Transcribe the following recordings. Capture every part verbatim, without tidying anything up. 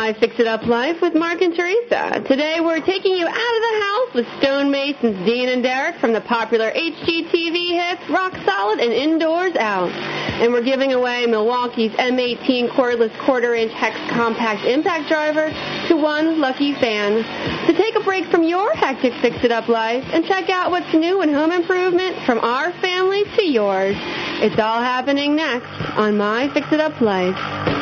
My Fix It Up Life with Mark and Teresa. Today we're taking you out of the house with stonemasons Dean and Derek from the popular H G T V hits Rock Solid and Indoors Out. And we're giving away Milwaukee's M eighteen cordless quarter-inch hex compact impact driver to one lucky fan. So take a break from your hectic Fix It Up life and check out what's new in home improvement from our family to yours. It's all happening next on My Fix It Up Life.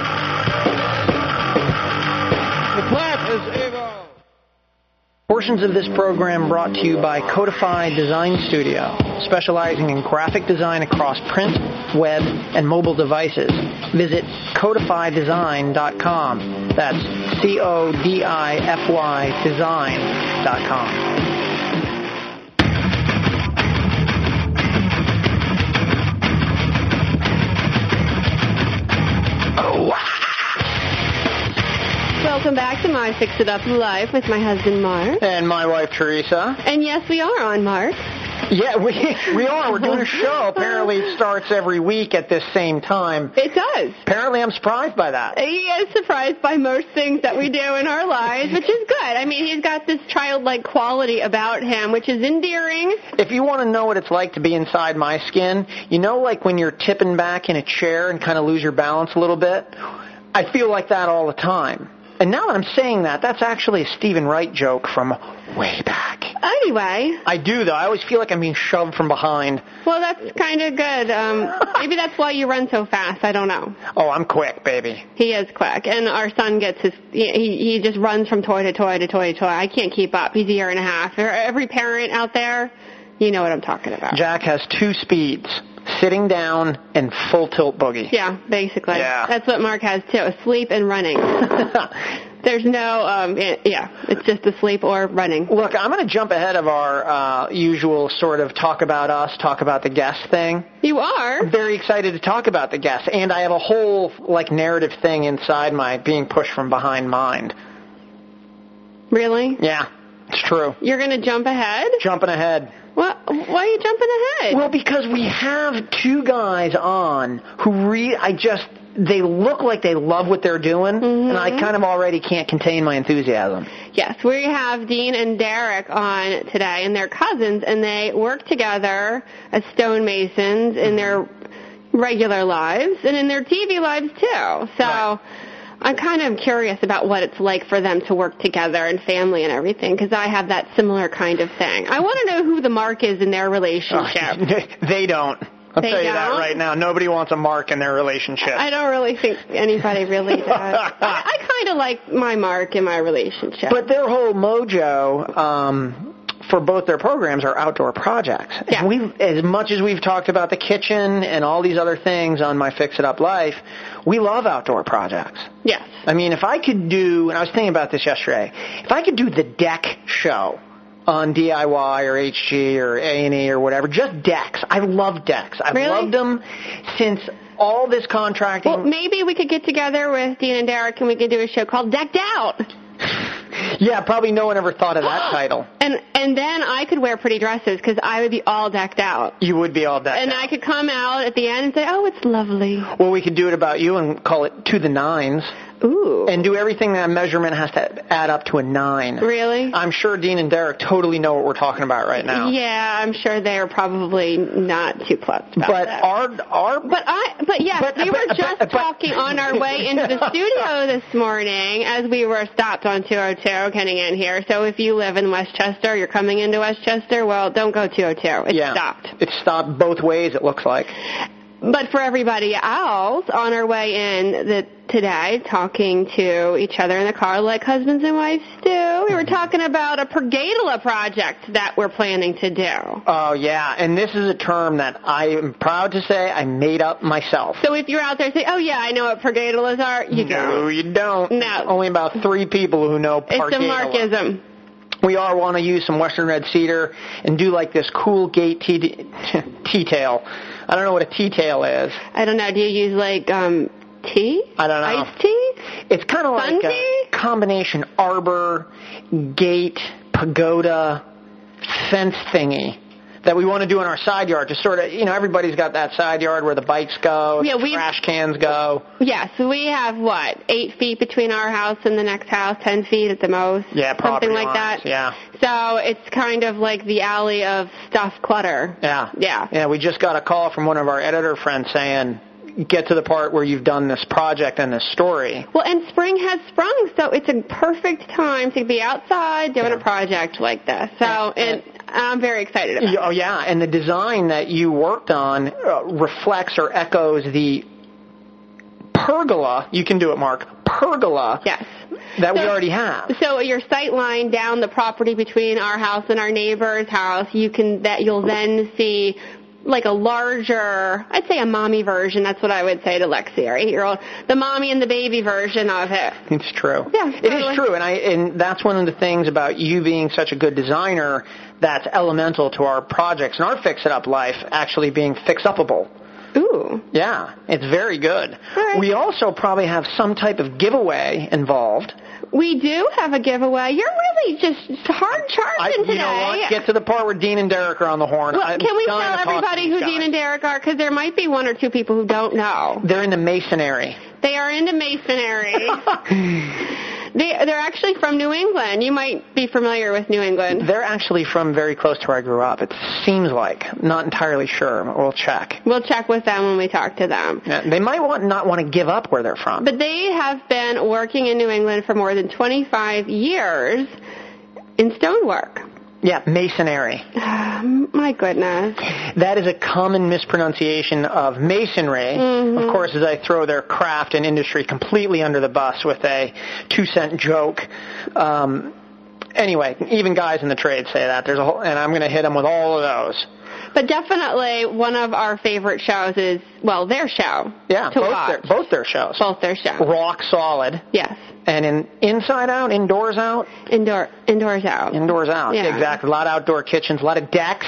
The clap is evil. Portions of this program brought to you by Codify Design Studio, specializing in graphic design across print, web, and mobile devices. Visit codify design dot com. That's C O D I F Y design dot com. Welcome back to My Fix It Up Life with my husband, Mark. And my wife, Teresa. And yes, we are on, Mark. Yeah, we we are. We're doing a show. Apparently it starts every week at this same time. It does. Apparently I'm surprised by that. He is surprised by most things that we do in our lives, which is good. I mean, he's got this childlike quality about him, which is endearing. If you want to know what it's like to be inside my skin, you know like when you're tipping back in a chair and kind of lose your balance a little bit? I feel like that all the time. And now that I'm saying that, that's actually a Stephen Wright joke from way back. Anyway. I do, though. I always feel like I'm being shoved from behind. Well, that's kind of good. Um, maybe that's why you run so fast. I don't know. Oh, I'm quick, baby. He is quick. And our son gets his, he, he just runs from toy to toy to toy to toy. I can't keep up. He's a year and a half. Every parent out there, you know what I'm talking about. Jack has two speeds. Sitting down and full tilt boogie. Yeah, basically. Yeah. That's what Mark has, too, asleep and running. There's no, um, yeah, it's just asleep or running. Look, I'm going to jump ahead of our uh, usual sort of talk about us, talk about the guest thing. You are? I'm very excited to talk about the guest, and I have a whole, like, narrative thing inside my being pushed from behind mind. Really? Yeah, it's true. You're going to jump ahead? Jumping ahead. What? Why are you jumping ahead? Well, because we have two guys on who re- I just, they look like they love what they're doing, mm-hmm. and I kind of already can't contain my enthusiasm. Yes, we have Dean and Derek on today, and they're cousins, and they work together as stonemasons in their regular lives and in their T V lives, too. So... Right. I'm kind of curious about what it's like for them to work together and family and everything, because I have that similar kind of thing. I want to know who the Mark is in their relationship. Oh, they don't. I'll they tell you don't? that right now. Nobody wants a Mark in their relationship. I don't really think anybody really does. I, I kind of like my Mark in my relationship. But their whole mojo... Um, for both their programs are outdoor projects. Yeah. And we, as much as we've talked about the kitchen and all these other things on My Fix It Up Life, we love outdoor projects. Yes. I mean, if I could do, and I was thinking about this yesterday, if I could do the deck show on D I Y or H G or A and E or whatever, just decks. I love decks. I've really? loved them since all this contracting. Well, maybe we could get together with Dean and Derek and we could do a show called Decked Out. Yeah, probably no one ever thought of that title. And and then I could wear pretty dresses because I would be all decked out. You would be all decked and out. And I could come out at the end and say, oh, it's lovely. Well, we could do it about you and call it To the Nines. Ooh. And do everything that measurement has to add up to a nine. Really? I'm sure Dean and Derek totally know what we're talking about right now. Yeah, I'm sure they are probably not too plucked about but that. Our, our, but I, but yes, but, we but, were but, just but, talking but, on our way into the studio this morning as we were stopped on two oh two getting in here. So if you live in Westchester, you're coming into Westchester, well, don't go two oh two. It's yeah, stopped. It's stopped both ways, it looks like. But for everybody else, on our way in the, today, talking to each other in the car like husbands and wives do, we were talking about a pergola project that we're planning to do. Oh, yeah, and this is a term that I am proud to say I made up myself. So if you're out there saying, oh, yeah, I know what pergolas are, you no, don't. No, you don't. No. Only about three people who know pergola. It's a Markism. We all want to use some Western red cedar and do like this cool gate tea, tea tail. I don't know what a tea tail is. I don't know. Do you use like um, tea? I don't know. Iced tea? It's kind of like tea? a combination arbor, gate, pagoda, fence thingy that we want to do in our side yard to sort of, you know, everybody's got that side yard where the bikes go, yeah, the trash cans go. Yeah, so we have, what, eight feet between our house and the next house, ten feet at the most? Yeah, something like lines, that. Yeah. So it's kind of like the alley of stuff clutter. Yeah. Yeah. Yeah, we just got a call from one of our editor friends saying, get to the part where you've done this project and this story. Well, and spring has sprung, so it's a perfect time to be outside doing yeah. a project like this. So, yeah. and I'm very excited about it. Oh, yeah, and the design that you worked on uh, reflects or echoes the pergola. You can do it, Mark. Pergola. Yes. That so, we already have. So your sight line down the property between our house and our neighbor's house, you can that you'll then see like a larger, I'd say a mommy version. That's what I would say to Lexi, our eight-year-old. The mommy and the baby version of it. It's true. Yeah, it totally. is true, and I and that's one of the things about you being such a good designer that's elemental to our projects and our fix-it-up life actually being fix-upable. Ooh. Yeah, it's very good. All right. We also probably have some type of giveaway involved. We do have a giveaway. You're really just hard charging I, you today. know what? Get to the part where Dean and Derek are on the horn. Well, I'm can we dying tell to talk everybody to who these Dean guys. and Derek are? Because there might be one or two people who don't know. They're in the masonry. They are into masonry. they, they're actually from New England. You might be familiar with New England. They're actually from very close to where I grew up. It seems like. Not entirely sure. We'll check. We'll check with them when we talk to them. Yeah, they might want not want to give up where they're from. But they have been working in New England for more than twenty-five years in stonework. Yeah, masonry. My goodness. That is a common mispronunciation of masonry. Mm-hmm. Of course, as I throw their craft and industry completely under the bus with a two-cent joke. Um, anyway, even guys in the trade say that. There's a whole, and I'm going to hit them with all of those. But definitely one of our favorite shows is, well, their show. Yeah, to both watch. their, both their shows. Both their shows. Rock solid. Yes. And in Inside Out, Indoors Out? Indoor, indoors out. Indoors Out, yeah. exactly. A lot of outdoor kitchens, a lot of decks.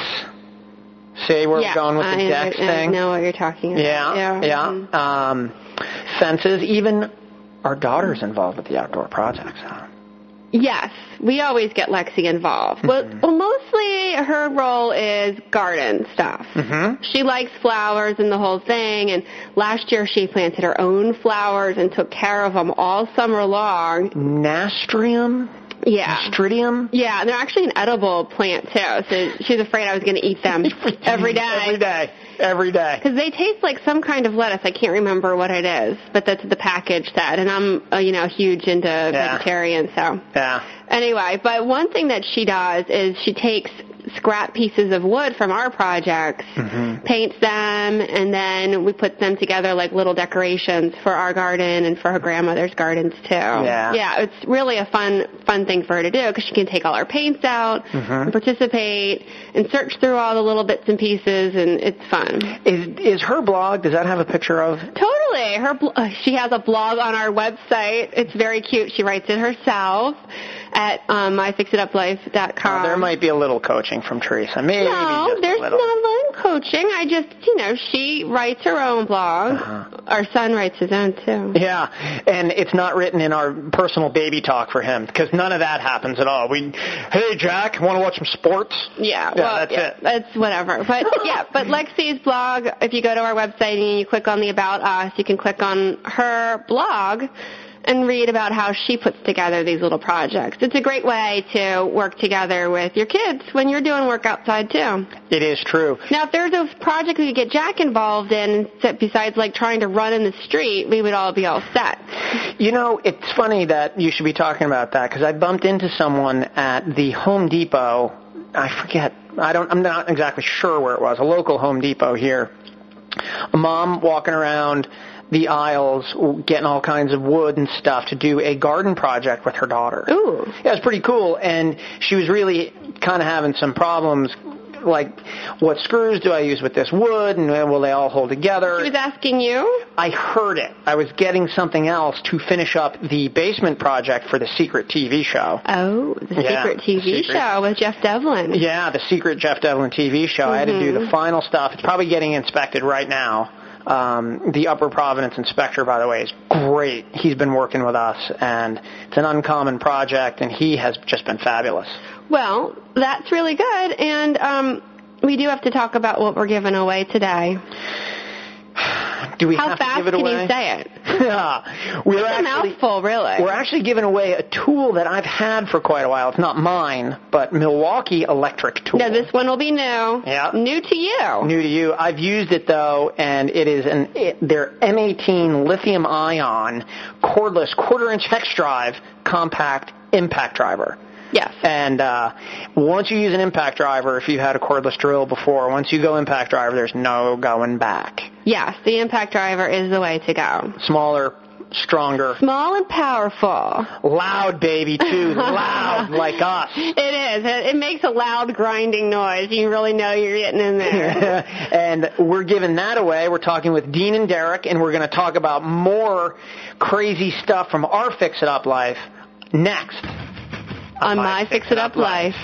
See where yeah, we're going with the I, decks I, thing? I know what you're talking about. Yeah, yeah. yeah. Mm-hmm. Um, fences, even our daughter's involved with the outdoor projects. Huh? Yes, we always get Lexi involved. Mm-hmm. Well, well, mostly her role is garden stuff. Mm-hmm. She likes flowers and the whole thing, and last year she planted her own flowers and took care of them all summer long. Nastrium? Yeah. Nastridium? Yeah, and they're actually an edible plant, too, so she's afraid I was going to eat them every day. Every day. Every day. Because they taste like some kind of lettuce. I can't remember what it is, but that's what the package said. And I'm, uh, you know, huge into yeah. vegetarian, so. Yeah. Anyway, but one thing that she does is she takes scrap pieces of wood from our projects, mm-hmm. paints them, and then we put them together like little decorations for our garden and for her grandmother's gardens too. Yeah. Yeah, it's really a fun, fun thing for her to do because she can take all our paints out mm-hmm. and participate and search through all the little bits and pieces, and it's fun. Is is her blog, does that have a picture of? Totally. Her bl- uh, she has a blog on our website. It's very cute. She writes it herself at um, my fix it up life dot com. Oh, there might be a little coaching from Teresa. Maybe No, just there's a little. not a little coaching. I just, you know, she writes her own blog. Uh-huh. Our son writes his own, too. Yeah, and it's not written in our personal baby talk for him, because none of that happens at all. We, hey, Jack, want to watch some sports? Yeah, yeah well, that's yeah, it. That's whatever. But, yeah, but Lexi's blog, if you go to our website and you click on the About Us, you can click on her blog and read about how she puts together these little projects. It's a great way to work together with your kids when you're doing work outside, too. It is true. Now, if there's a project we could get Jack involved in, besides, like, trying to run in the street, we would all be all set. You know, it's funny that you should be talking about that, because I bumped into someone at the Home Depot. I forget. I don't, I'm not exactly sure where it was. A local Home Depot here. A mom walking around the aisles getting all kinds of wood and stuff to do a garden project with her daughter. Ooh. Yeah, it was pretty cool, and she was really kind of having some problems, like, what screws do I use with this wood, and will they all hold together? She was asking you? I heard it. I was getting something else to finish up the basement project for the Secret T V show. Oh, the Yeah, Secret T V Secret. show with Jeff Devlin. Yeah, the Secret Jeff Devlin T V show. Mm-hmm. I had to do the final stuff. It's probably getting inspected right now. Um, the Upper Providence inspector, by the way, is great. He's been working with us, and it's an uncommon project, and he has just been fabulous. Well, that's really good, and um, We do have to talk about what we're giving away today. Do we How have fast to give it can away? you say it? Yeah. We're It's a actually, mouthful, really. We're actually giving away a tool that I've had for quite a while. It's not mine, but Milwaukee Electric Tool. No, this one will be new. Yeah. New to you. New to you. I've used it, though, and it is an it, their M eighteen lithium-ion cordless quarter-inch hex drive compact impact driver. Yes. And uh, once you use an impact driver, if you had a cordless drill before, once you go impact driver, there's no going back. Yes, the impact driver is the way to go. Smaller, stronger. Small and powerful. Loud, baby, too. Loud, like us. It is. It, it makes a loud grinding noise. You really know you're getting in there. And we're giving that away. We're talking with Dean and Derek, and we're going to talk about more crazy stuff from our Fix It Up life next. On My Fix It Up Life.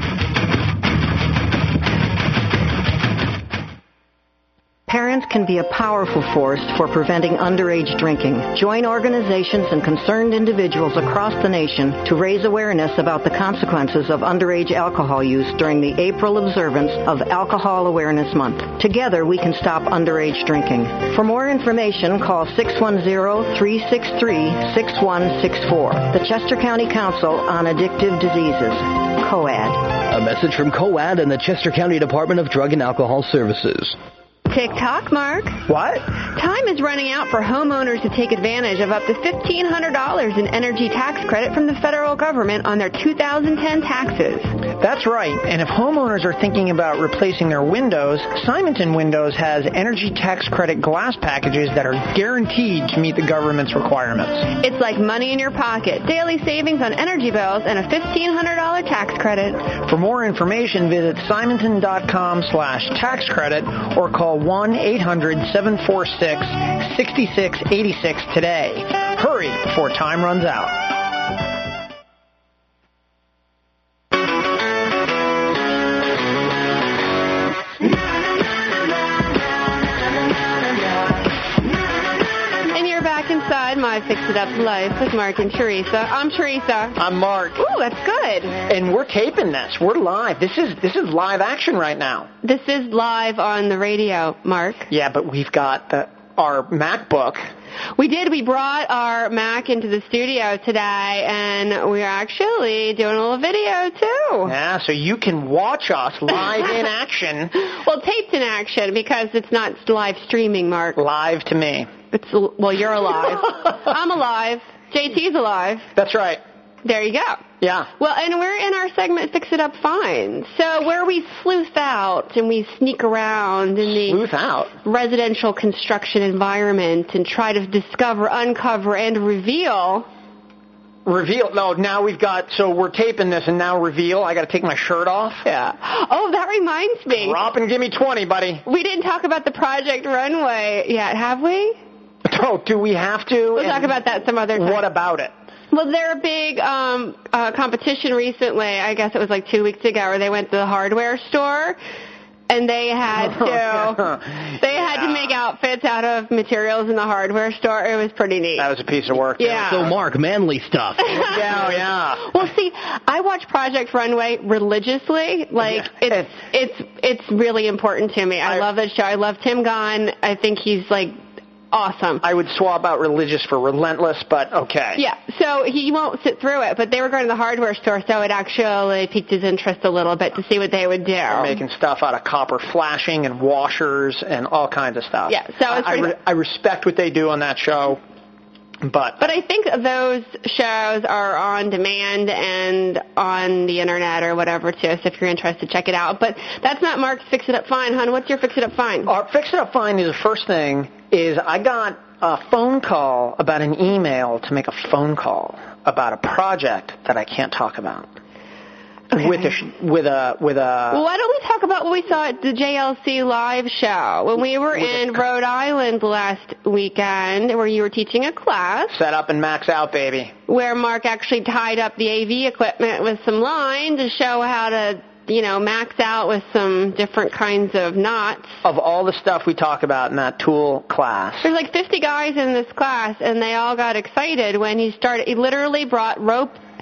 Parents can be a powerful force for preventing underage drinking. Join organizations and concerned individuals across the nation to raise awareness about the consequences of underage alcohol use during the April observance of Alcohol Awareness Month. Together, we can stop underage drinking. For more information, call six one zero, three six three, six one six four. The Chester County Council on Addictive Diseases. COAD. A message from COAD and the Chester County Department of Drug and Alcohol Services. TikTok, Mark. What? Time is running out for homeowners to take advantage of up to fifteen hundred dollars in energy tax credit from the federal government on their two thousand ten taxes. That's right. And if homeowners are thinking about replacing their windows, Simonton Windows has energy tax credit glass packages that are guaranteed to meet the government's requirements. It's like money in your pocket. Daily savings on energy bills and a fifteen hundred dollars tax credit. For more information, visit simonton.com slash tax credit or call one eight hundred, seven four six, six six eight six today. Hurry before time runs out. And you're back inside My Fix It Up Life with Mark and Teresa. I'm Teresa. I'm Mark. Ooh, that's good. And we're taping this. We're live. This is this is live action right now. This is live on the radio, Mark. Yeah, but we've got the, our MacBook. We did. We brought our Mac into the studio today, and we're actually doing a little video, too. Yeah, so you can watch us live in action. Well, taped in action, because it's not live streaming, Mark. Live to me. It's Well, you're alive. I'm alive. J T's alive. That's right. There you go. Yeah. Well, and we're in our segment Fix It Up Fine. So where we sleuth out and we sneak around in the Sleuth out. residential construction environment and try to discover, uncover, and reveal. Reveal. No, now we've got, so we're taping this and now reveal. I got to take my shirt off. Yeah. Oh, that reminds me. Drop and give me twenty, buddy. We didn't talk about the Project Runway yet, have we? Oh, do we have to? We'll And talk about that some other time. What about it? Well, they're a big um, uh, competition recently. I guess it was like two weeks ago, where they went to the hardware store, and they had to they had Yeah. to make outfits out of materials in the hardware store. It was pretty neat. That was a piece of work. Yeah. So, Mark, manly stuff. Yeah, yeah. Well, see, I watch Project Runway religiously. Like, Yeah. it's it's it's really important to me. I, I- love that show. I love Tim Gunn. I think he's like awesome. I would swap out religious for relentless, but okay. Yeah, so he won't sit through it, but they were going to the hardware store, so it actually piqued his interest a little bit to see what they would do. They're making stuff out of copper flashing and washers and all kinds of stuff. Yeah, so it's I, I, pretty- re- I respect what they do on that show, but But I think those shows are on demand and on the internet or whatever, too, so if you're interested, check it out. But that's not Mark's Fix It Up Fine, hon. What's your Fix It Up Fine? our Fix It Up Fine is the first thing is I got a phone call about an email to make a phone call about a project that I can't talk about. Okay. With a, sh- with a, with a, Well, why don't we talk about what we saw at the J L C live show when we were in Rhode Island last weekend, where you were teaching a class, set up and max out, baby. where Mark actually tied up the A V equipment with some line to show how to, you know, max out with some different kinds of knots. Of all the stuff we talk about in that tool class. There's like fifty guys in this class, and they all got excited when he started. He literally brought rope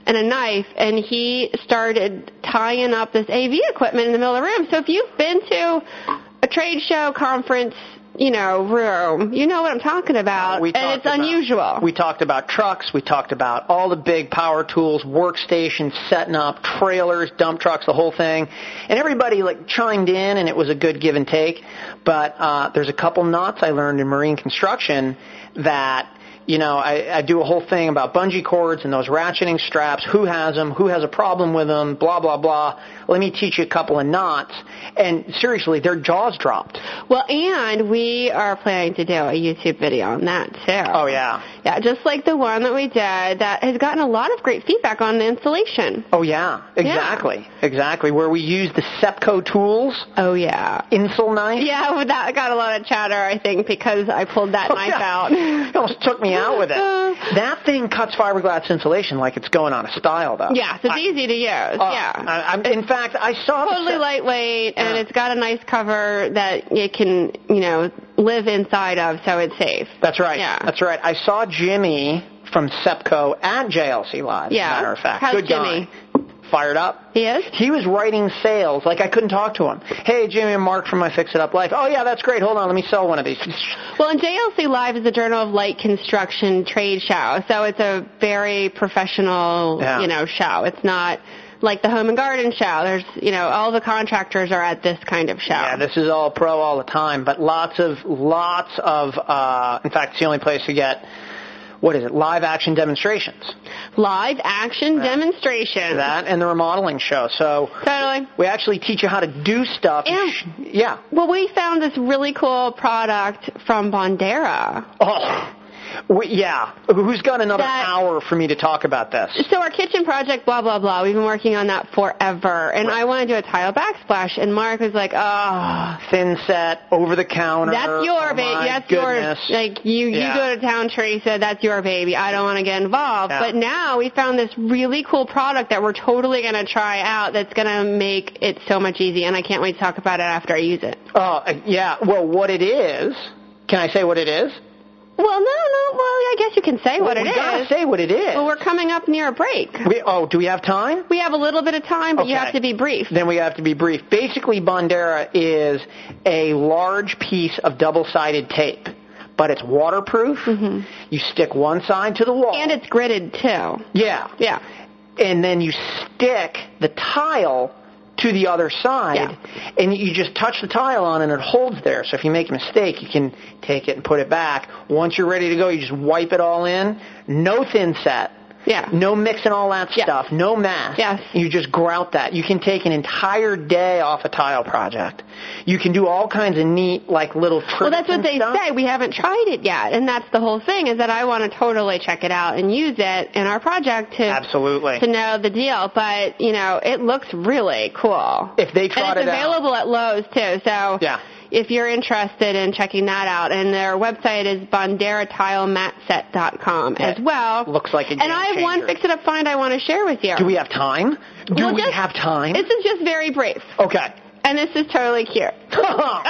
and a knife, and he started tying up this A V equipment in the middle of the room. So if you've been to a trade show, conference, you know, room, you know what I'm talking about, we and it's about, unusual. We talked about trucks, we talked about all the big power tools, workstations, setting up, trailers, dump trucks, the whole thing, and everybody like chimed in, and it was a good give and take, but uh, there's a couple knots I learned in marine construction that, you know, I, I do a whole thing about bungee cords and those ratcheting straps, who has them, who has a problem with them, blah, blah, blah. Let me teach you a couple of knots. And seriously, their jaws dropped. Well, and we are planning to do a YouTube video on that, too. Oh, yeah. Yeah, just like the one that we did that has gotten a lot of great feedback on the installation. Oh, yeah. Exactly. Yeah. Exactly. Where we use the Sepco tools. Oh, yeah. Insel knife. Yeah, well, that got a lot of chatter, I think, because I pulled that oh, knife yeah. out. It almost took me out with it. Uh, that thing cuts fiberglass insulation like it's going on a style, though. Yeah, so it's I, easy to use. Uh, yeah. I, I, in fact, I saw totally the lightweight, and yeah. it's got a nice cover that it can, you know, live inside of, so it's safe. That's right. Yeah. That's right. I saw Jimmy from Sepco at J L C Live, yeah. as a matter of fact. How's Good Jimmy? guy. Fired up. He is? He was writing sales. Like, I couldn't talk to him. Hey, Jimmy and Mark from My Fix It Up Life. Oh, yeah, that's great. Hold on. Let me sell one of these. Well, and J L C Live is the Journal of Light Construction trade show, so it's a very professional, yeah. you know, show. It's not like the Home and Garden show. There's, you know, all the contractors are at this kind of show. Yeah, this is all pro all the time, but lots of, lots of, uh, in fact, it's the only place to get, what is it, live action demonstrations. Live action yeah. demonstrations. That and the remodeling show. So totally. We actually teach you how to do stuff. And, yeah. Well, we found this really cool product from Bondera. Oh. We, yeah. Who's got another that, hour for me to talk about this? So our kitchen project, blah, blah, blah, we've been working on that forever. And right. I want to do a tile backsplash. And Mark was like, oh. Thin set, over the counter. That's your oh baby. That's goodness. yours. Like, you, yeah. you go to town, Teresa, that's your baby. I don't want to get involved. Yeah. But now we found this really cool product that we're totally going to try out that's going to make it so much easier. And I can't wait to talk about it after I use it. Oh, uh, yeah. Well, what it is, can I say what it is? Well, no, no. Well, I guess you can say well, what it we is. We gotta say what it is. Well, we're coming up near a break. We, oh, do we have time? We have a little bit of time, but okay. you have to be brief. Then we have to be brief. Basically, Bondera is a large piece of double-sided tape, but it's waterproof. Mm-hmm. You stick one side to the wall. And it's gridded, too. Yeah. Yeah. And then you stick the tile to the other side, yeah. and you just touch the tile on and it holds there. So if you make a mistake, you can take it and put it back. Once you're ready to go, you just wipe it all in. No thin set. Yeah. No mixing all that yeah. stuff. No mass. Yes. You just grout that. You can take an entire day off a tile project. You can do all kinds of neat, like, little tricks. Well, that's what they stuff. say. We haven't tried it yet. And that's the whole thing, is that I want to totally check it out and use it in our project to, Absolutely. to know the deal. But, you know, it looks really cool. If they trot and it's it out. available at Lowe's, too. So yeah. if you're interested in checking that out, and their website is bondera tile mat set dot com yeah. as well. Looks like a game And I have one changer. Fix-It-Up find I want to share with you. Do we have time? Do well, we just, have time? This is just very brief. Okay. And this is totally cute. Oh,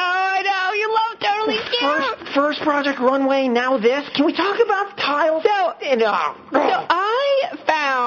I know. You love totally cute. First, first project runway, now this. Can we talk about tiles? So, no. so I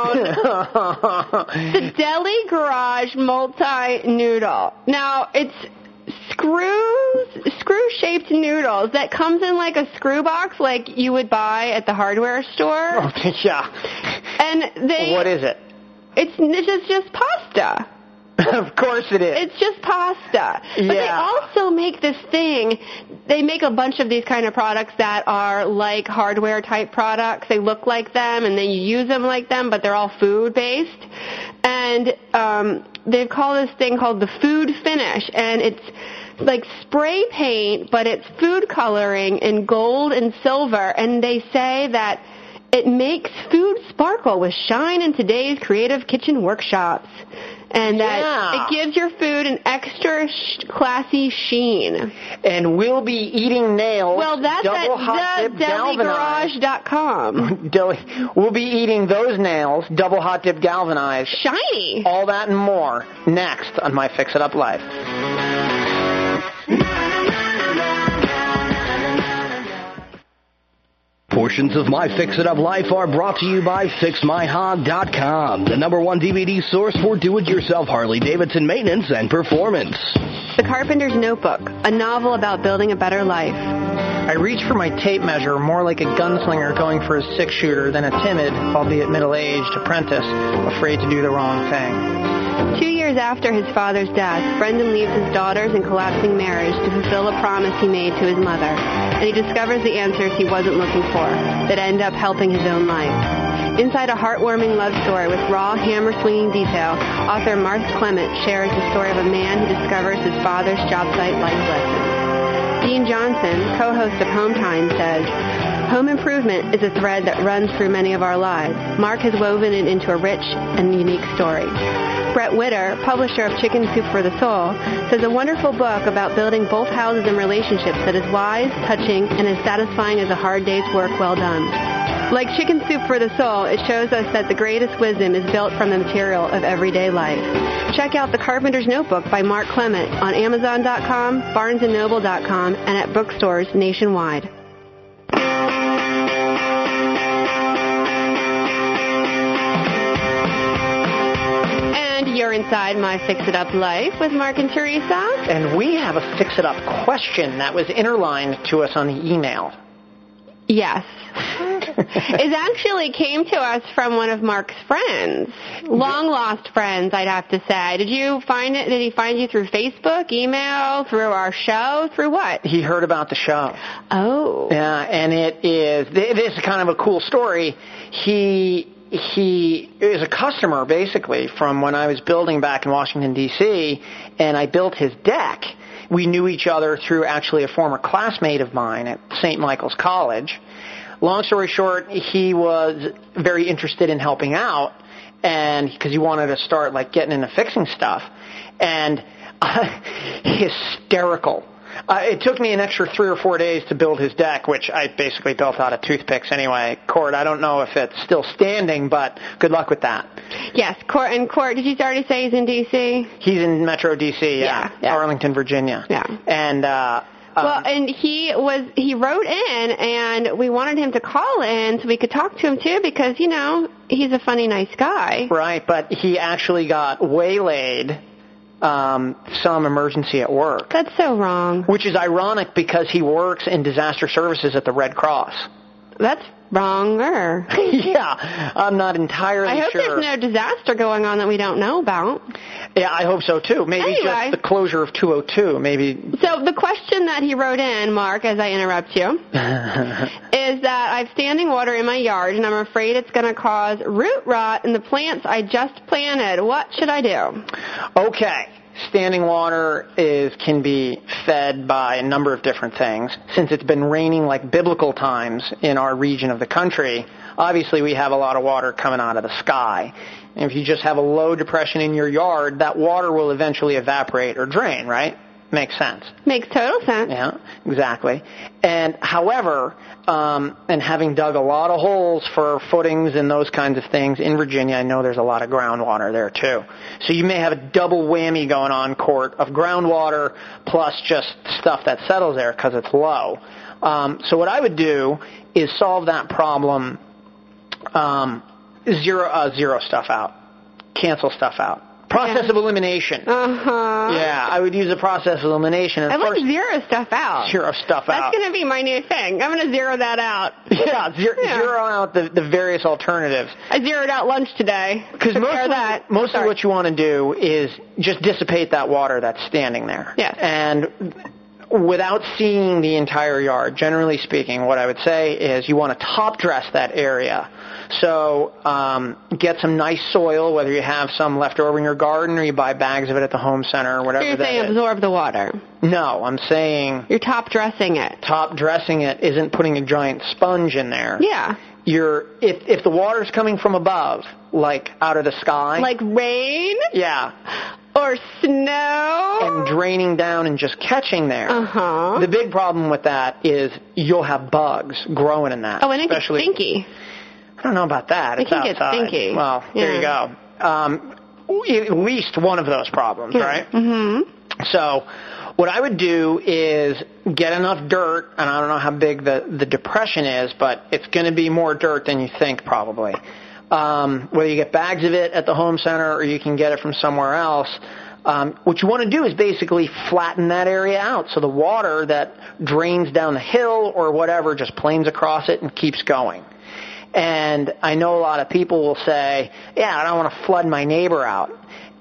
found the Deli Garage multi-noodle. Now, it's screws, screw-shaped noodles that comes in like a screw box like you would buy at the hardware store. Oh, yeah. And they... What is it? It's, it's just, just pasta. Of course it is. It's just pasta. But yeah. they also make this thing, they make a bunch of these kind of products that are like hardware type products. They look like them and then you use them like them, but they're all food based. And um, they've called this thing called the Food Finish, and it's like spray paint, but it's food coloring in gold and silver, and they say that it makes food sparkle with shine in today's creative kitchen workshops. And that yeah. it gives your food an extra sh- classy sheen. And we'll be eating nails. Well, that's double at hot the dip deli garage dot com. Deli, we'll be eating those nails, double hot dip galvanized. Shiny. All that and more next on My Fix It Up Life. Portion Portions of My Fix-It-Up Life are brought to you by Fix My Hog dot com, the number one D V D source for do-it-yourself Harley-Davidson maintenance and performance. The Carpenter's Notebook, a novel about building a better life. I reach for my tape measure more like a gunslinger going for his six-shooter than a timid, albeit middle-aged, apprentice afraid to do the wrong thing. Two years after his father's death, Brendan leaves his daughters and collapsing marriage to fulfill a promise he made to his mother, and he discovers the answers he wasn't looking for that end up helping his own life. Inside a heartwarming love story with raw, hammer-swinging detail, author Mark Clement shares the story of a man who discovers his father's job site life lessons. Dean Johnson, co-host of Home Time, says, "Home improvement is a thread that runs through many of our lives. Mark has woven it into a rich and unique story." Brett Witter, publisher of Chicken Soup for the Soul, says a wonderful book about building both houses and relationships that is wise, touching, and as satisfying as a hard day's work well done. Like Chicken Soup for the Soul, it shows us that the greatest wisdom is built from the material of everyday life. Check out The Carpenter's Notebook by Mark Clement on Amazon dot com, Barnes and Noble dot com, and at bookstores nationwide. And you're inside My Fix-It-Up Life with Mark and Teresa. And we have a Fix-It-Up question that was interlined to us on the email. Yes. It actually came to us from one of Mark's friends. Long-lost friends, I'd have to say. Did you find it? Did he find you through Facebook, email, through our show? Through what? He heard about the show. Oh. Yeah, and it is, this is kind of a cool story. He... He is a customer, basically, from when I was building back in Washington, D C, and I built his deck. We knew each other through actually a former classmate of mine at Saint Michael's College. Long story short, he was very interested in helping out, and because he wanted to start, like, getting into fixing stuff. And uh, hysterical. Uh, it took me an extra three or four days to build his deck, which I basically built out of toothpicks anyway. Court, I don't know if it's still standing, but good luck with that. Yes, Court. And Court, did you already say he's in D C? He's in Metro D C, yeah, yeah, yeah. Arlington, Virginia. Yeah. And uh, um, well, and he was he wrote in, and we wanted him to call in so we could talk to him too, because you know he's a funny, nice guy. Right, but he actually got waylaid. Um, some emergency at work. That's so wrong. Which is ironic because he works in disaster services at the Red Cross. That's wronger. Yeah, I'm not entirely sure. I hope sure. there's no disaster going on that we don't know about. Yeah, I hope so too. Maybe anyway, just the closure of two oh two. Maybe. So the question that he wrote in, Mark, as I interrupt you, is that I've standing water in my yard and I'm afraid it's going to cause root rot in the plants I just planted. What should I do? Okay. Standing water is can be fed by a number of different things. Since it's been raining like biblical times in our region of the country, obviously we have a lot of water coming out of the sky. And if you just have a low depression in your yard, that water will eventually evaporate or drain, right? Makes sense. Makes total sense. Yeah, exactly. And however, um, and having dug a lot of holes for footings and those kinds of things in Virginia, I know there's a lot of groundwater there too. So you may have a double whammy going on, Court, of groundwater plus just stuff that settles there because it's low. Um, so what I would do is solve that problem, um, zero, uh, zero stuff out, cancel stuff out. Process yeah. of elimination. Uh-huh. Yeah, I would use a process of elimination. And I like first, zero stuff out. Zero stuff That's out. That's going to be my new thing. I'm going to zero that out. Yeah, zero, yeah. zero out the, the various alternatives. I zeroed out lunch today. Because mostly, that. mostly what you want to do is just dissipate that water that's standing there. Yes. And without seeing the entire yard, generally speaking, what I would say is you want to top dress that area. So um, get some nice soil, whether you have some left over in your garden or you buy bags of it at the home center or whatever. So you're that saying is. absorb the water? No, I'm saying you're top dressing it. Top dressing it isn't putting a giant sponge in there. Yeah. You're if if the water's coming from above, like out of the sky, like rain. Yeah. Or snow. And draining down and just catching there. Uh-huh. The big problem with that is you'll have bugs growing in that. Oh, and it gets stinky. I don't know about that. It it's can outside. get stinky. Well, yeah. there you go. Um, at least one of those problems, yeah. right? Mm-hmm. So what I would do is get enough dirt, and I don't know how big the, the depression is, but it's going to be more dirt than you think probably. Um, whether you get bags of it at the home center or you can get it from somewhere else, um, what you want to do is basically flatten that area out so the water that drains down the hill or whatever just planes across it and keeps going. And I know a lot of people will say, yeah, I don't want to flood my neighbor out.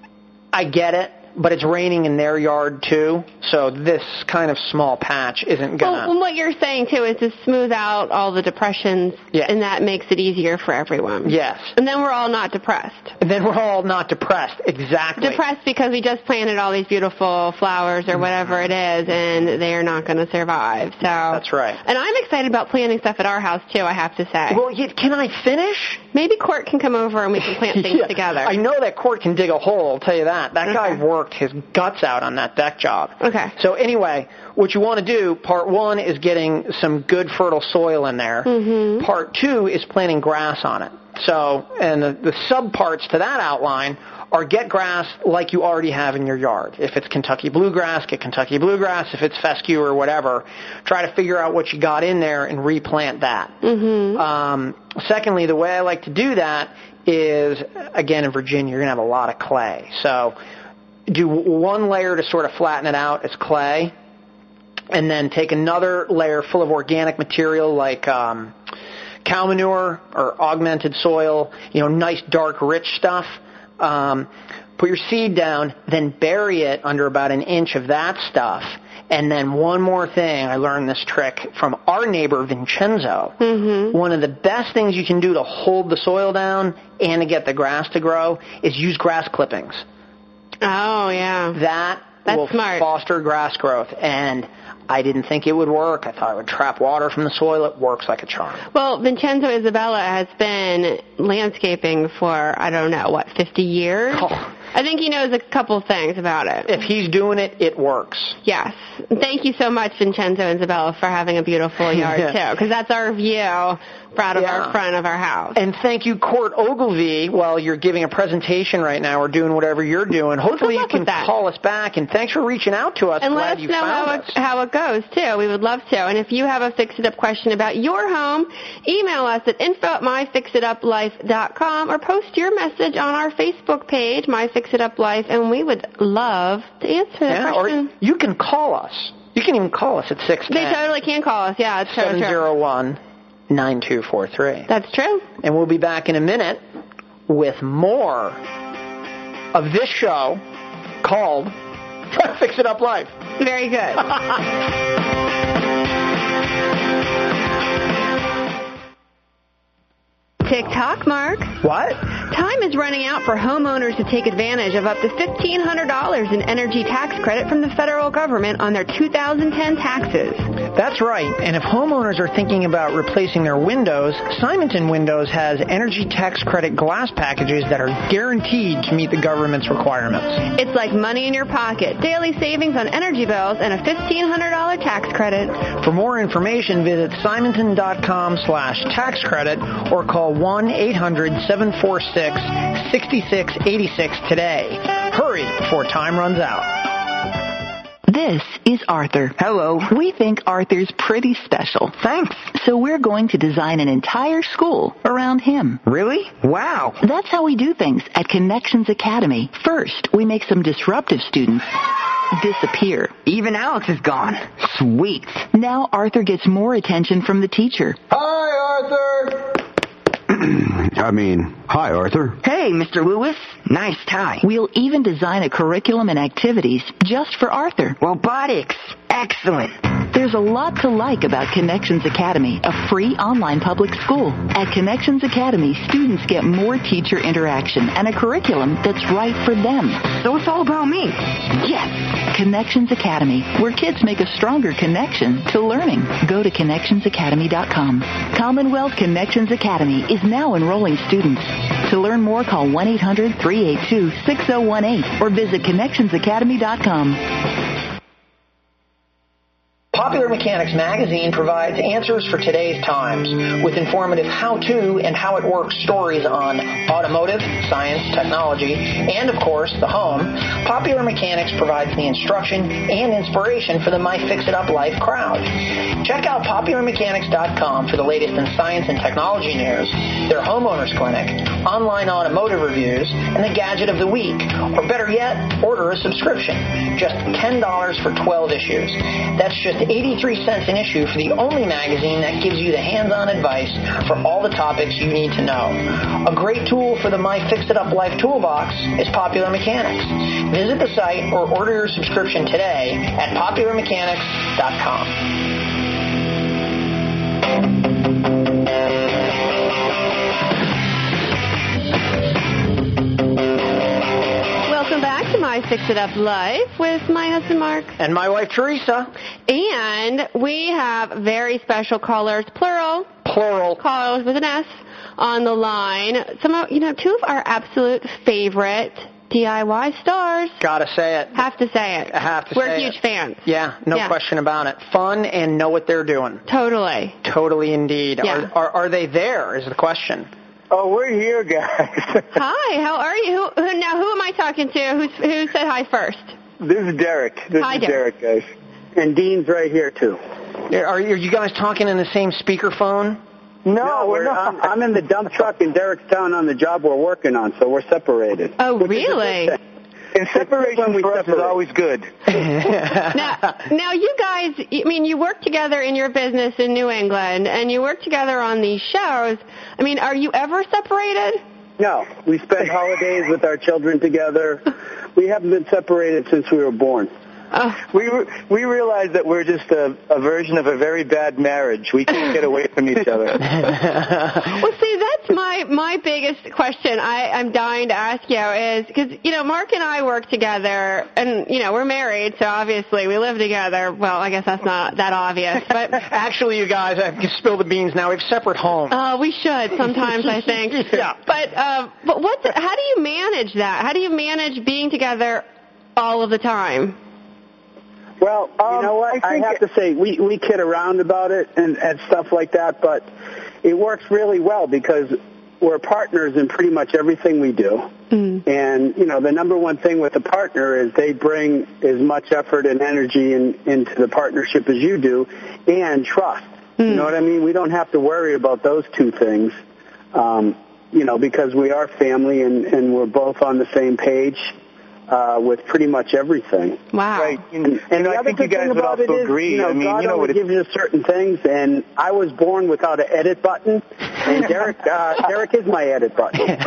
I get it. But it's raining in their yard, too, so this kind of small patch isn't going to... Well, what you're saying, too, is to smooth out all the depressions, yes. and that makes it easier for everyone. Yes. And then we're all not depressed. And then we're all not depressed, exactly. Depressed because we just planted all these beautiful flowers or whatever it is, and they're not going to survive. So That's right. And I'm excited about planting stuff at our house, too, I have to say. Well, can I finish? Maybe Court can come over and we can plant things yeah, together. I know that Court can dig a hole, I'll tell you that. That okay. guy worked his guts out on that deck job. Okay. So anyway, what you want to do, part one is getting some good fertile soil in there. Mm-hmm. Part two is planting grass on it. So, and the, the sub-parts to that outline are get grass like you already have in your yard. If it's Kentucky bluegrass, get Kentucky bluegrass. If it's fescue or whatever, try to figure out what you got in there and replant that. Mm-hmm. Um, secondly, the way I like to do that is, again, in Virginia, you're going to have a lot of clay. So do one layer to sort of flatten it out as clay, and then take another layer full of organic material like um, cow manure or augmented soil, you know, nice, dark, rich stuff. Um, put your seed down, then bury it under about an inch of that stuff. And then one more thing, I learned this trick from our neighbor Vincenzo. Mm-hmm. One of the best things you can do to hold the soil down and to get the grass to grow is use grass clippings. Oh, yeah. That That's will smart. foster grass growth. And I didn't think it would work. I thought it would trap water from the soil. It works like a charm. Well, Vincenzo Isabella has been landscaping for, I don't know, what, fifty years? Oh. I think he knows a couple things about it. If he's doing it, it works. Yes. Thank you so much, Vincenzo Isabella, for having a beautiful yard, yeah. too, because that's our view out of yeah. our front of our house. And thank you, Court Ogilvie, while you're giving a presentation right now or doing whatever you're doing. Hopefully you can call us back, and thanks for reaching out to us. And Glad let us you know found how us. it, how it goes, too. We would love to. And if you have a Fix-It-Up question about your home, email us at info at my fix it up life dot com or post your message on our Facebook page, My Fix It Up Life, and we would love to answer that yeah, question. Or you can call us. You can even call us at six one zero They totally can call us. Yeah, it's totally seven zero one nine two four three. That's true. And we'll be back in a minute with more of this show called Fix It Up Life. Very good. Tick-tock, Mark. What? Time is running out for homeowners to take advantage of up to fifteen hundred dollars in energy tax credit from the federal government on their two thousand ten taxes. That's right. And if homeowners are thinking about replacing their windows, Simonton Windows has energy tax credit glass packages that are guaranteed to meet the government's requirements. It's like money in your pocket, daily savings on energy bills, and a fifteen hundred dollars tax credit. For more information, visit simonton.com slash tax credit or call one eight hundred seven four six six six eight six today. Hurry before time runs out. This is Arthur. Hello. We think Arthur's pretty special. Thanks. So we're going to design an entire school around him. Really? Wow. That's how we do things at Connections Academy. First, we make some disruptive students disappear. Even Alex is gone. Sweet. Now Arthur gets more attention from the teacher. Hi, Arthur. I mean, hi, Arthur. Hey, Mister Lewis. Nice tie. We'll even design a curriculum and activities just for Arthur. Robotics. Excellent. There's a lot to like about Connections Academy, a free online public school. At Connections Academy, students get more teacher interaction and a curriculum that's right for them. So it's all about me. Yes. Connections Academy, where kids make a stronger connection to learning. Go to connections academy dot com. Commonwealth Connections Academy is now enrolling students. To learn more, call one eight hundred three eight two six zero one eight or visit connections academy dot com. Popular Mechanics magazine provides answers for today's times with informative how-to and how it works stories on automotive, science, technology, and, of course, the home. Popular Mechanics provides the instruction and inspiration for the My Fix It Up Life crowd. Check out popular mechanics dot com for the latest in science and technology news, their homeowners clinic, online automotive reviews, and the gadget of the week. Or better yet, order a subscription. Just ten dollars for twelve issues. That's just eighty-three cents an issue for the only magazine that gives you the hands-on advice for all the topics you need to know. A great tool for the My Fix It Up Life toolbox is Popular Mechanics. Visit the site or order your subscription today at popular mechanics dot com. Welcome back to My Fix It Up Life with my husband Mark. And my wife Teresa. And we have very special callers, plural. Plural. Callers with an S on the line. Some of, you know, two of our absolute favorite D I Y stars. Gotta say it. Have to say it. I have to We're say huge it. fans. Yeah, no Yeah. question about it. Fun and know what they're doing. Totally. Totally indeed. Yeah. Are, are, are they there is the question. Oh, we're here, guys. Hi, how are you? Who, who, now, who am I talking to? Who's, who said hi first? This is Derek. This Hi, is Derek. Derek, guys. And Dean's right here, too. Are, are you guys talking in the same speakerphone? No, No, we're we're, not. I'm, I'm in the dump truck, and Derek's down on the job we're working on, so we're separated. Oh, Which is a good really? thing. And separation When we for us is separate. always good. now, now, you guys, I mean, you work together in your business in New England, and you work together on these shows. I mean, are you ever separated? No, we spend holidays with our children together. We haven't been separated since we were born. Oh. We re- we realize that we're just a, a version of a very bad marriage. We can't get away from each other. Well, see, that's my my biggest question I, I'm dying to ask you is, because, you know, Mark and I work together, and, you know, we're married, so obviously we live together. Well, I guess that's not that obvious, but... Actually, you guys, I can spill the beans now. We have separate homes. Uh, we should sometimes, I think. Yeah. But, uh, but what's, how do you manage that? How do you manage being together all of the time? Well, Um, you know what? I I, think have to say, we, we kid around about it and, and stuff like that, but it works really well because we're partners in pretty much everything we do. Mm. And, you know, the number one thing with a partner is they bring as much effort and energy in, into the partnership as you do, and trust. Mm. You know what I mean? We don't have to worry about those two things, um, you know, because we are family and, and we're both on the same page. Uh, with pretty much everything. Wow. Right. And, And, and the I other think you good guys thing would about also it is, agree. you know, I mean, God you know only what it gives you certain things, and I was born without an edit button, and Derek, uh, Derek is my edit button. When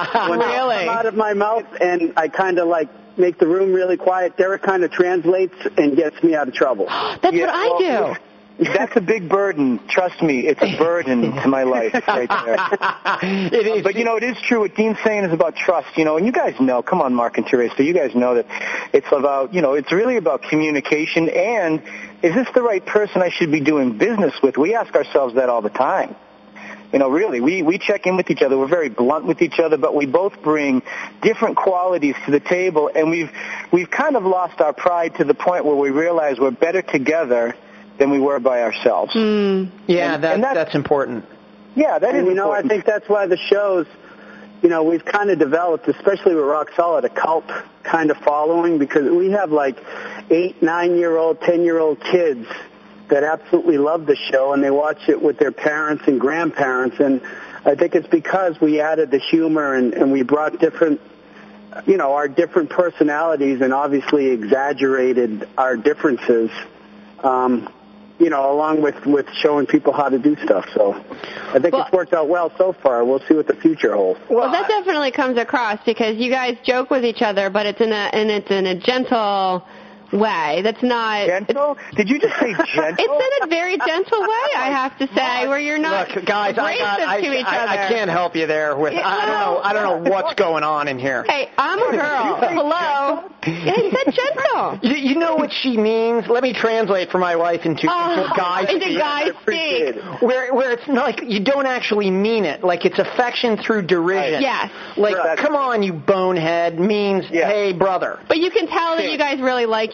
I come out of my mouth and I kind of like make the room really quiet, Derek kind of translates and gets me out of trouble. That's Yeah, what I well, do. That's a big burden. Trust me, it's a burden to my life right there. It is. But, you know, it is true what Dean's saying is about trust, you know, and you guys know, come on, Mark and Teresa, you guys know that it's about, you know, it's really about communication and is this the right person I should be doing business with? We ask ourselves that all the time. You know, really, we, we check in with each other. We're very blunt with each other, but we both bring different qualities to the table, and we've we've kind of lost our pride to the point where we realize we're better together than we were by ourselves. Mm. Yeah, And- that, and that's- that's important. Yeah, that And, is you know, important. I think that's why the shows, you know, we've kind of developed, especially with Rock Solid, a cult kind of following because we have like eight, nine-year-old, ten-year-old kids that absolutely love the show, and they watch it with their parents and grandparents. And I think it's because we added the humor and, and we brought different, you know, our different personalities and obviously exaggerated our differences, um, you know, along with, with showing people how to do stuff. So I think Well- it's worked out well so far. We'll see what the future holds. Well, that definitely comes across because you guys joke with each other, but it's in a and it's in a gentle way. That's not Gentle? Did you just say gentle? It's in a very gentle way, I have to say, where you're not Look, guys, I, abrasive got, I, to each I, other. I can't help you there. With Yeah, I don't know. I don't know what's going on in here. Hey, I'm a girl. Hello. Yeah, he said gentle. You, you know what she means? Let me translate for my wife into, Oh, into guy into speak. guy speak. Where where it's not like you don't actually mean it. Like it's affection through derision. Yes. Like, Right. come on, you bonehead means, Yeah. hey, brother. But you can tell that you guys really like each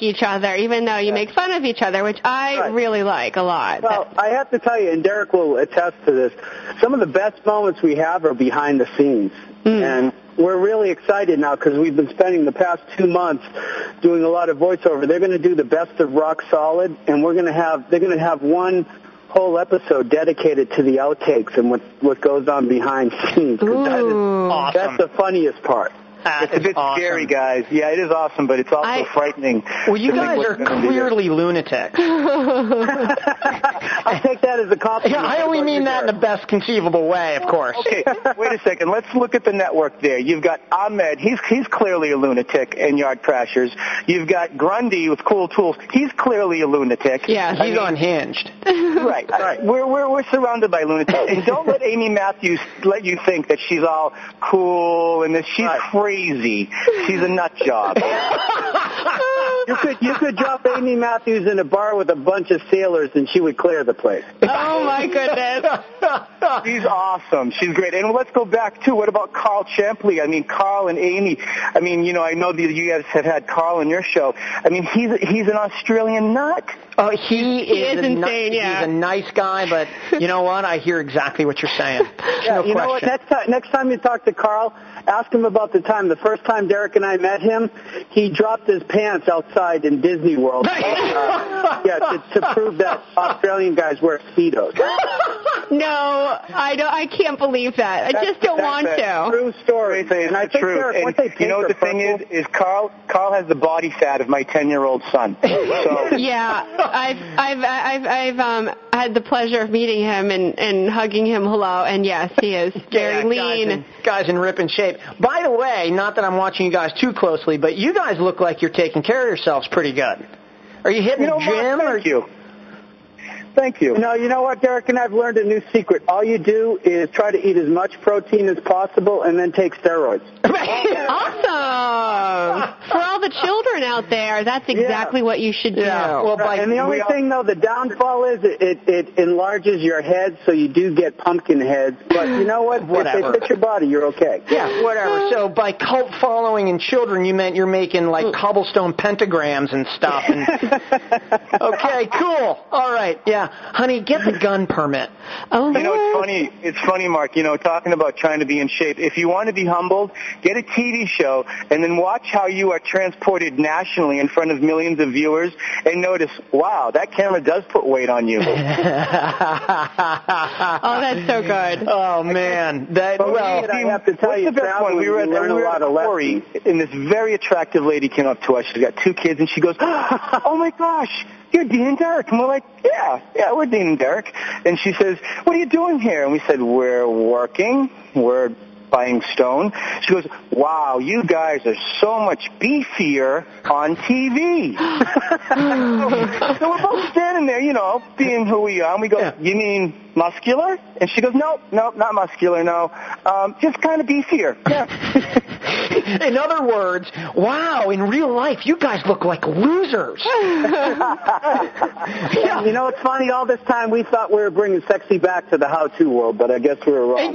each other, even though you make fun of each other, which I Right. really like a lot. Well, I have to tell you, and Derek will attest to this, some of the best moments we have are behind the scenes. Mm. And we're really excited now because we've been spending the past two months doing a lot of voiceover. They're going to do the best of Rock Solid, and we're going to have they're going to have one whole episode dedicated to the outtakes and what what goes on behind scenes. 'Cause that is Awesome. that's the funniest part. That It's a is bit awesome. scary, guys. Yeah, it is awesome, but it's also I- frightening. Well, you to think guys what's are gonna be there. clearly lunatics. I take that as a compliment. Yeah, I only mean that in the best conceivable way, of course. Okay, wait a second. Let's look at the network there. You've got Ahmed. He's he's clearly a lunatic in Yard Crashers. You've got Grundy with Cool Tools. He's clearly a lunatic. Yeah, He's unhinged. Right, right. We're, we're, we're surrounded by lunatics. And don't let Amy Matthews let you think that she's all cool and that she's Right. crazy. She's a nut job. You could you could drop Amy Matthews in a bar with a bunch of sailors and she would clear the place. Oh, my goodness. She's awesome. She's great. And let's go back, too. What about Carl Champley? I mean, Carl and Amy. I mean, you know, I know that you guys have had Carl on your show. I mean, he's he's an Australian nut. Oh, he, He is, is a insane, ni- yeah. He's a nice guy, but you know what? I hear exactly what you're saying. Yeah, no you know what? question. Next time, next time you talk to Carl, ask him about the time. The first time Derek and I met him, he dropped his pants outside in Disney World. uh, yeah, to, to prove that Australian guys wear Speedos. No, I don't. I can't believe that. I just don't want that's to. True story. It's And I the think truth. Derek, And once they you know what the pink or thing is? purple- Is Carl Carl has the body fat of my ten-year-old son. So Yeah, I've I've I've I've um had the pleasure of meeting him and and hugging him hello, and yes, he is very Yeah, lean. Guys in, guys in ripping shape. By the way, not that I'm watching you guys too closely, but you guys look like you're taking care of yourselves pretty good. Are you hitting you know, the gym? Mark, or thank you. Thank you. No, you know what, Derek and I've learned a new secret. All you do is try to eat as much protein as possible and then take steroids. Awesome! For all the children out there, that's exactly Yeah. what you should do. Yeah, well, by- and the only we all- thing, though, the downfall is it, it, it enlarges your head, so you do get pumpkin heads. But you know what? Whatever. If they fit your body, you're okay. Yeah, whatever. So by cult following in children, you meant you're making like cobblestone pentagrams and stuff. And... Okay, cool. All right, yeah. Honey, get the gun permit. Oh, You know, it's Lord. funny. It's funny, Mark. You know, talking about trying to be in shape. If you want to be humbled, get a T V show and then watch how you are transported nationally in front of millions of viewers, and notice, wow, that camera does put weight on you. Oh, that's so good. Oh man, that But well. I have to tell what's you, the best traveling, one? We were at, you learn we were a at lot of Quarry, lessons. and this very attractive lady came up to us. She's got two kids, and she goes, "Oh my gosh, you're Dean and Derek." And we're like, "Yeah, yeah, we're Dean and Derek." And she says, "What are you doing here?" And we said, "We're working. We're buying stone." She goes, "Wow, you guys are so much beefier on T V." So we're both standing there, you know, being who we are, and we go, Yeah. "You mean muscular?" And she goes, "Nope, nope, not muscular, no. Um, just kind of beefier." Yeah. In other words, wow, in real life, you guys look like losers. Yeah. You know, it's funny, all this time we thought we were bringing sexy back to the how-to world, but I guess we were wrong.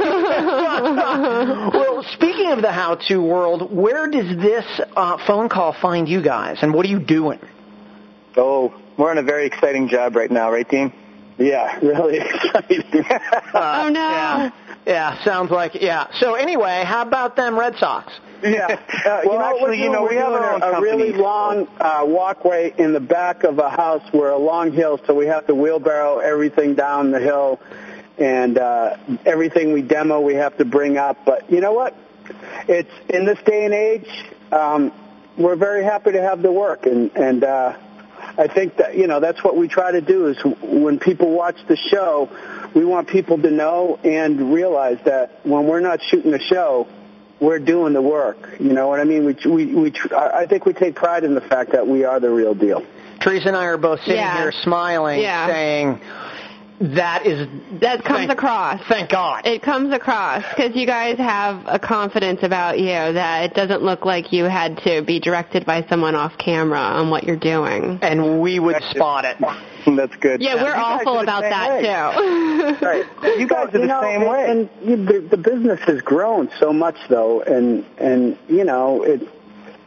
Well, speaking of the how-to world, where does this uh, phone call find you guys, and what are you doing? Oh, we're on a very exciting job right now, right, Dean? Yeah, really exciting. Uh, Oh, no. Yeah, yeah, sounds like it, yeah. So anyway, how about them Red Sox? Yeah. Uh, Well, you know, actually, we're you know, doing- we we're have doing our own a, a really company. long uh, walkway in the back of a house. We're a long hill, so we have to wheelbarrow everything down the hill, and uh, everything we demo we have to bring up. But you know what? It's in this day and age, um, we're very happy to have the work, and and uh, I think that you know that's what we try to do is when people watch the show, we want people to know and realize that when we're not shooting a show, we're doing the work. You know what I mean? We we we I think we take pride in the fact that we are the real deal. Teresa and I are both sitting Yeah. here smiling, Yeah. saying that is That comes thank, across. Thank God. It comes across because you guys have a confidence about you that it doesn't look like you had to be directed by someone off camera on what you're doing. And we would spot it. That's good. Yeah, we're You guys awful are the about same that way. too. Right. You guys are the you know, same and, way. And you, the, the business has grown so much, though, and and you know it.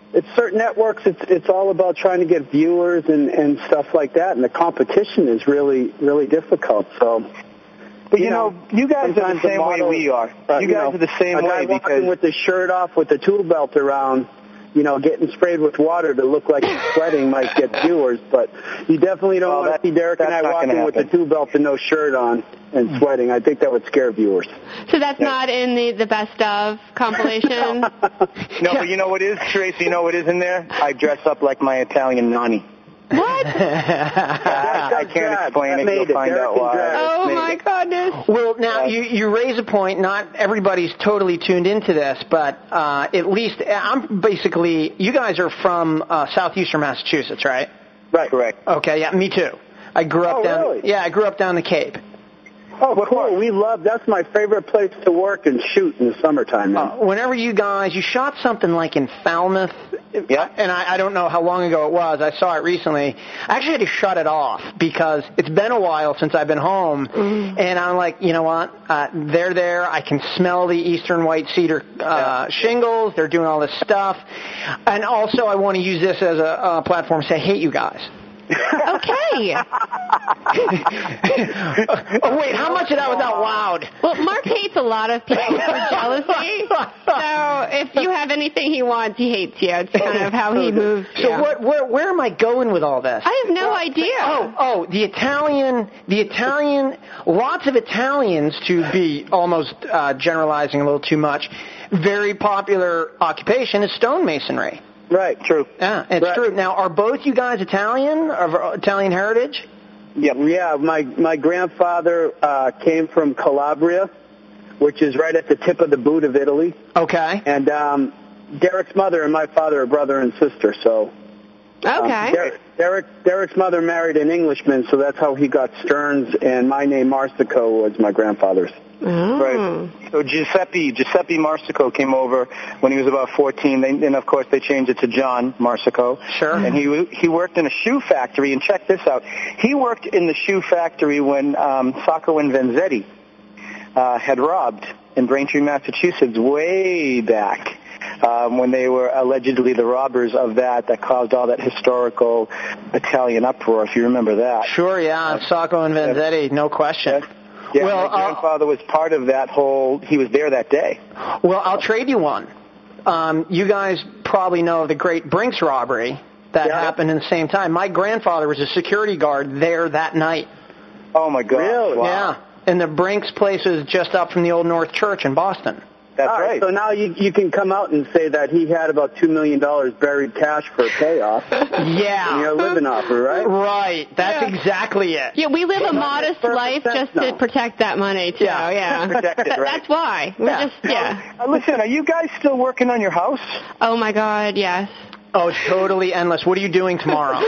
it's certain networks. It's it's all about trying to get viewers and and stuff like that, and the competition is really really difficult. So. But, you, you know, know, you guys are the same way we are. Uh, you, you guys know, are the same a way guy because... with the shirt off with the tool belt around, you know, getting sprayed with water to look like he's sweating might get viewers, but you definitely don't well, want to see Derek and I walking with the tool belt and no shirt on and sweating. I think that would scare viewers. So that's yeah. not in the, the best of compilation? No, but you know what is, Tracy, you know what is in there? I dress up like my Italian nanny. What? I, I can't explain it. You'll find out why. Oh, my goodness. Well, now, you, you raise a point. Not everybody's totally tuned into this, but uh, at least I'm basically, you guys are from uh, southeastern Massachusetts, right? Right, correct. Okay, yeah, me too. I grew up oh, down. Really? Yeah, I grew up down the Cape. Oh, cool. We love, that's my favorite place to work and shoot in the summertime. Uh, whenever you guys, you shot something like in Falmouth, yeah. and I, I don't know how long ago it was. I saw it recently. I actually had to shut it off because it's been a while since I've been home, mm. and I'm like, you know what? Uh, they're there. I can smell the eastern white cedar uh, yeah. shingles. They're doing all this stuff. And also I want to use this as a uh, platform to say, I hate you guys. Okay. Oh, wait, how much of that was out loud? Well, Mark hates a lot of people for jealousy. So if you have anything he wants, he hates you. It's kind of how he moves. So yeah. what, where, where am I going with all this? I have no idea. Oh, oh, the Italian, the Italian, lots of Italians, to be almost uh, generalizing a little too much, very popular occupation is stonemasonry. Right, true. Yeah, it's right. true. Now, are both you guys Italian, of Italian heritage? Yep. Yeah, my my grandfather uh, came from Calabria, which is right at the tip of the boot of Italy. Okay. And um, Derek's mother and my father are brother and sister, so. Okay. Um, Derek, Derek Derek's mother married an Englishman, so that's how he got Stearns, and my name Marsico was my grandfather's. Oh. Right. So Giuseppe Giuseppe Marsico came over when he was about fourteen. They, and of course they changed it to John Marsico. Sure. And he he worked in a shoe factory. And check this out. He worked in the shoe factory when um, Sacco and Vanzetti uh, had robbed in Braintree, Massachusetts, way back. Um, when they were allegedly the robbers of that, that caused all that historical Italian uproar, if you remember that. Sure, yeah, Sacco and Vanzetti, no question. Yeah. Yeah, well, my grandfather uh, was part of that whole, he was there that day. Well, I'll trade you one. Um, you guys probably know the great Brinks robbery that yeah. happened in the same time. My grandfather was a security guard there that night. Oh, my God. Really? Wow. Yeah, and the Brinks place is just up from the Old North Church in Boston. That's All right, right. So now you you can come out and say that he had about two million dollars buried cash for a payoff. Yeah. And you're living off it, right? Right. That's yeah. exactly it. Yeah, we live a modest life just now. to protect that money, too. Yeah, yeah. protect it, right? That's why. We're Yeah. just, yeah. Uh, listen, are you guys still working on your house? Oh, my God, yes. Oh, it's totally endless. What are you doing tomorrow?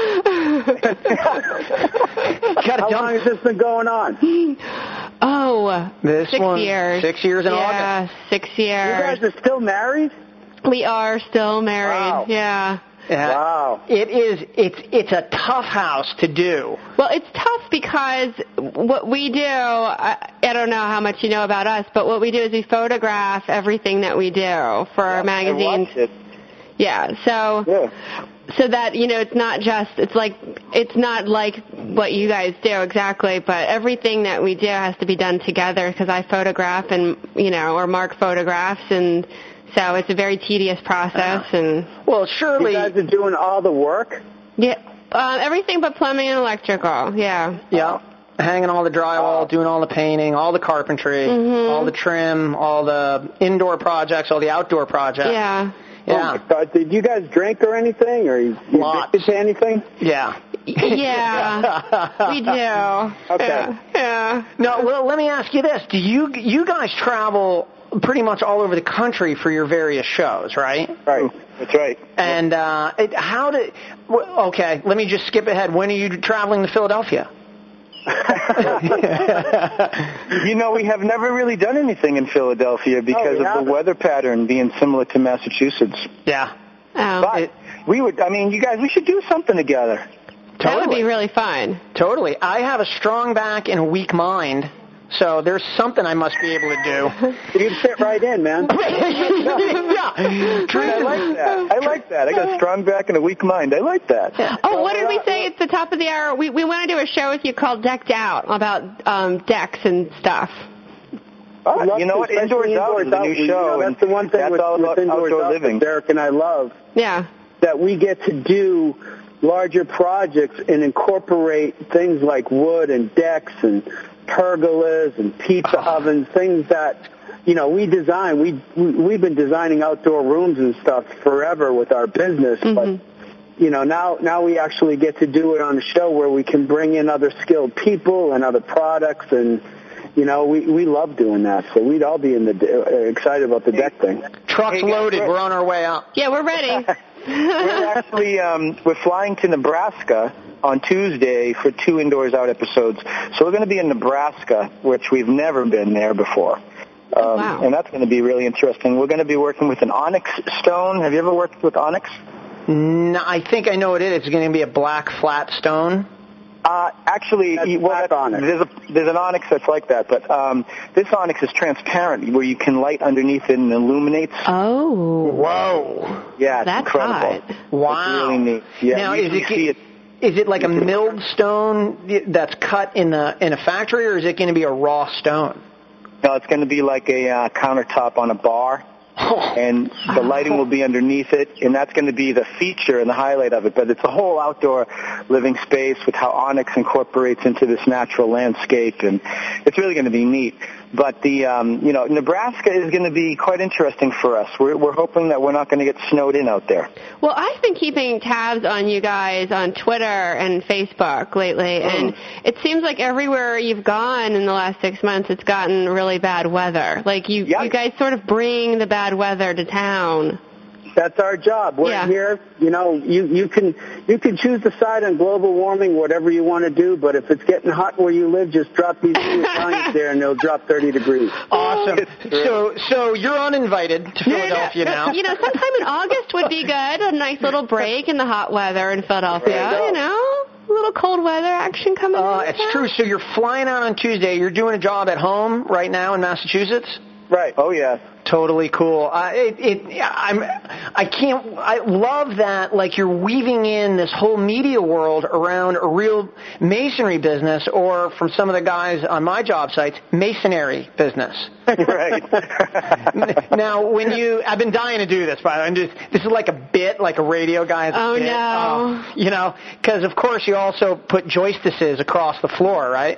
How long has this been going on? Oh, this six one, years. Six years in yeah, August. six years. You guys are still married? We are still married. Wow. Yeah. Yeah. Wow. It is. It's it's a tough house to do. Well, it's tough because what we do, I, I don't know how much you know about us, but what we do is we photograph everything that we do for Yeah, our magazines. I watched it. Yeah. So. Yeah. So that, you know, it's not just, it's like, it's not like what you guys do exactly, but everything that we do has to be done together because I photograph and, you know, or Mark photographs, and so it's a very tedious process. And Well, surely... You guys are doing all the work? Yeah, uh, everything but plumbing and electrical, yeah. Yeah. Hanging all the drywall, doing all the painting, all the carpentry, mm-hmm. all the trim, all the indoor projects, all the outdoor projects. Yeah. Yeah. Oh my God. Did you guys drink or anything? Or you, you Lots. to anything? Yeah. Yeah, we do. Okay. Yeah. yeah. No, well, let me ask you this. Do you you guys travel pretty much all over the country for your various shows, right? Right. That's right. And uh, it, how did... well, okay, let me just skip ahead. When are you traveling to Philadelphia? You know, we have never really done anything in Philadelphia because Oh, of the weather pattern being similar to Massachusetts. Yeah. Oh. But It- we would, I mean, you guys, we should do something together. That would Totally. be really fun. Totally. I have a strong back and a weak mind, So there's something I must be able to do. You'd fit right in, man. Yeah. I like that. I like that. I got a strong back and a weak mind. I like that. Oh, what did we say at the top of the hour? We we want to do a show with you called Decked Out about um, decks and stuff. Oh, you know what? Indoors Out is a new show. You know, that's the one thing that's with, all about with Indoors outdoor Out living. that Derek and I love. Yeah. That we get to do larger projects and incorporate things like wood and decks and pergolas and pizza oh. ovens, things that, you know, we design. We, we, we've been designing outdoor rooms and stuff forever with our business, mm-hmm. but, you know, now, now we actually get to do it on the show where we can bring in other skilled people and other products, and, you know, we, we love doing that. So we'd all be in the uh, excited about the deck thing. Truck's hey, loaded. We're on our way out. Yeah, we're ready. We're actually um, we're flying to Nebraska on Tuesday for two Indoors Out episodes. So we're going to be in Nebraska, which we've never been there before. Um, oh, wow. And that's going to be really interesting. We're going to be working with an onyx stone. Have you ever worked with onyx? No, I think I know what it is. It's going to be a black flat stone. Uh, actually, that's well, that's onyx. There's, a, there's an onyx that's like that, but um, this onyx is transparent, where you can light underneath it and illuminates. Oh. Whoa. Yeah, it's that's incredible. Hot. Wow. It's really neat. Yeah, now, is it, see it. Is it like a milled stone that's cut in a, in a factory, or is it going to be a raw stone? No, it's going to be like a uh, countertop on a bar. And the lighting will be underneath it, and that's going to be the feature and the highlight of it. But it's a whole outdoor living space with how onyx incorporates into this natural landscape, and it's really going to be neat. But the, um, you know, Nebraska is going to be quite interesting for us. We're, we're hoping that we're not going to get snowed in out there. Well, I've been keeping tabs on you guys on Twitter and Facebook lately, mm. and it seems like everywhere you've gone in the last six months, it's gotten really bad weather. Like you, yeah. you guys sort of bring the bad weather to town. That's our job. We're yeah. here. You know, you, you can you can choose to side on global warming, whatever you want to do, but if it's getting hot where you live, just drop these two Italians there and they'll drop thirty degrees. Awesome. So so you're uninvited to Philadelphia now. You know, sometime in August would be good. A nice little break in the hot weather in Philadelphia, right. you know. A little cold weather action coming uh, in. It's true. So you're flying out on Tuesday. You're doing a job at home right now in Massachusetts? Right. Oh, yeah. Totally cool. Uh, it, it, I'm, I can't, I love that, like, you're weaving in this whole media world around a real masonry business, or from some of the guys on my job sites, masonry business. Right. Now, when you, I've been dying to do this, by the way. I'm just, this is like a bit, like a radio guy. Oh, bit. no. Oh, you know, because, of course, you also put joistices across the floor, right?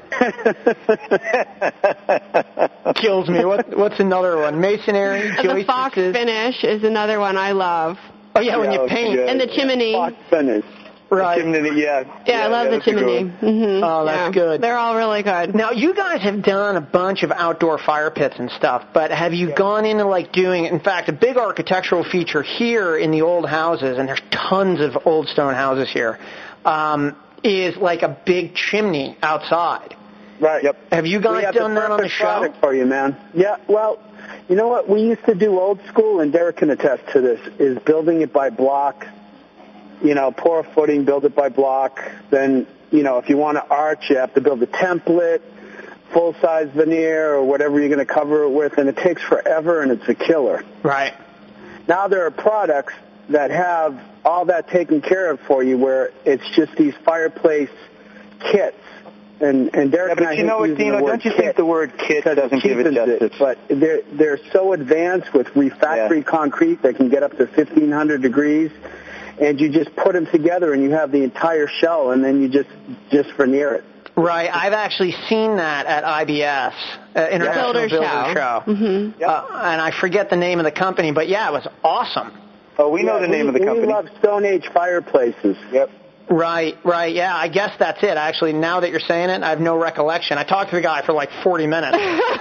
Kills me. What, what's another one? Masonry. The fox finish is another one I love. Oh, yeah, when you paint. And the chimney. Fox finish. Right. The chimney, yeah. Yeah, yeah I love yeah, the chimney. Mm-hmm. Oh, that's yeah. good. They're all really good. Now, you guys have done a bunch of outdoor fire pits and stuff, but have you yeah. gone into, like, doing, in fact, a big architectural feature here in the old houses, and there's tons of old stone houses here, um, is like a big chimney outside. Right. Yep. Have you guys have done the that on the show? Product for you, man. Yeah, well, you know what? We used to do old school, and Derek can attest to this, is building it by block. You know, pour a footing, build it by block. Then, you know, if you want to arch, you have to build a template, full-size veneer, or whatever you're going to cover it with, and it takes forever, and it's a killer. Right. Now there are products that have all that taken care of for you, where it's just these fireplace kits. And, and Derek yeah, but and I you know what, Dino, don't you think the word kit doesn't give it justice? It, but they're, they're so advanced with refractory yeah. concrete that can get up to fifteen hundred degrees, and you just put them together and you have the entire shell, and then you just, just veneer it. Right. I've actually seen that at I B S, uh, International Builder, Builder Show. Show. Mm-hmm. Yep. Uh, and I forget the name of the company, but yeah, it was awesome. Oh, we know yeah, the name we, of the company. We love Stone Age fireplaces. Yep. Right, right, yeah, I guess that's it. Actually, now that you're saying it, I have no recollection. I talked to the guy for like forty minutes.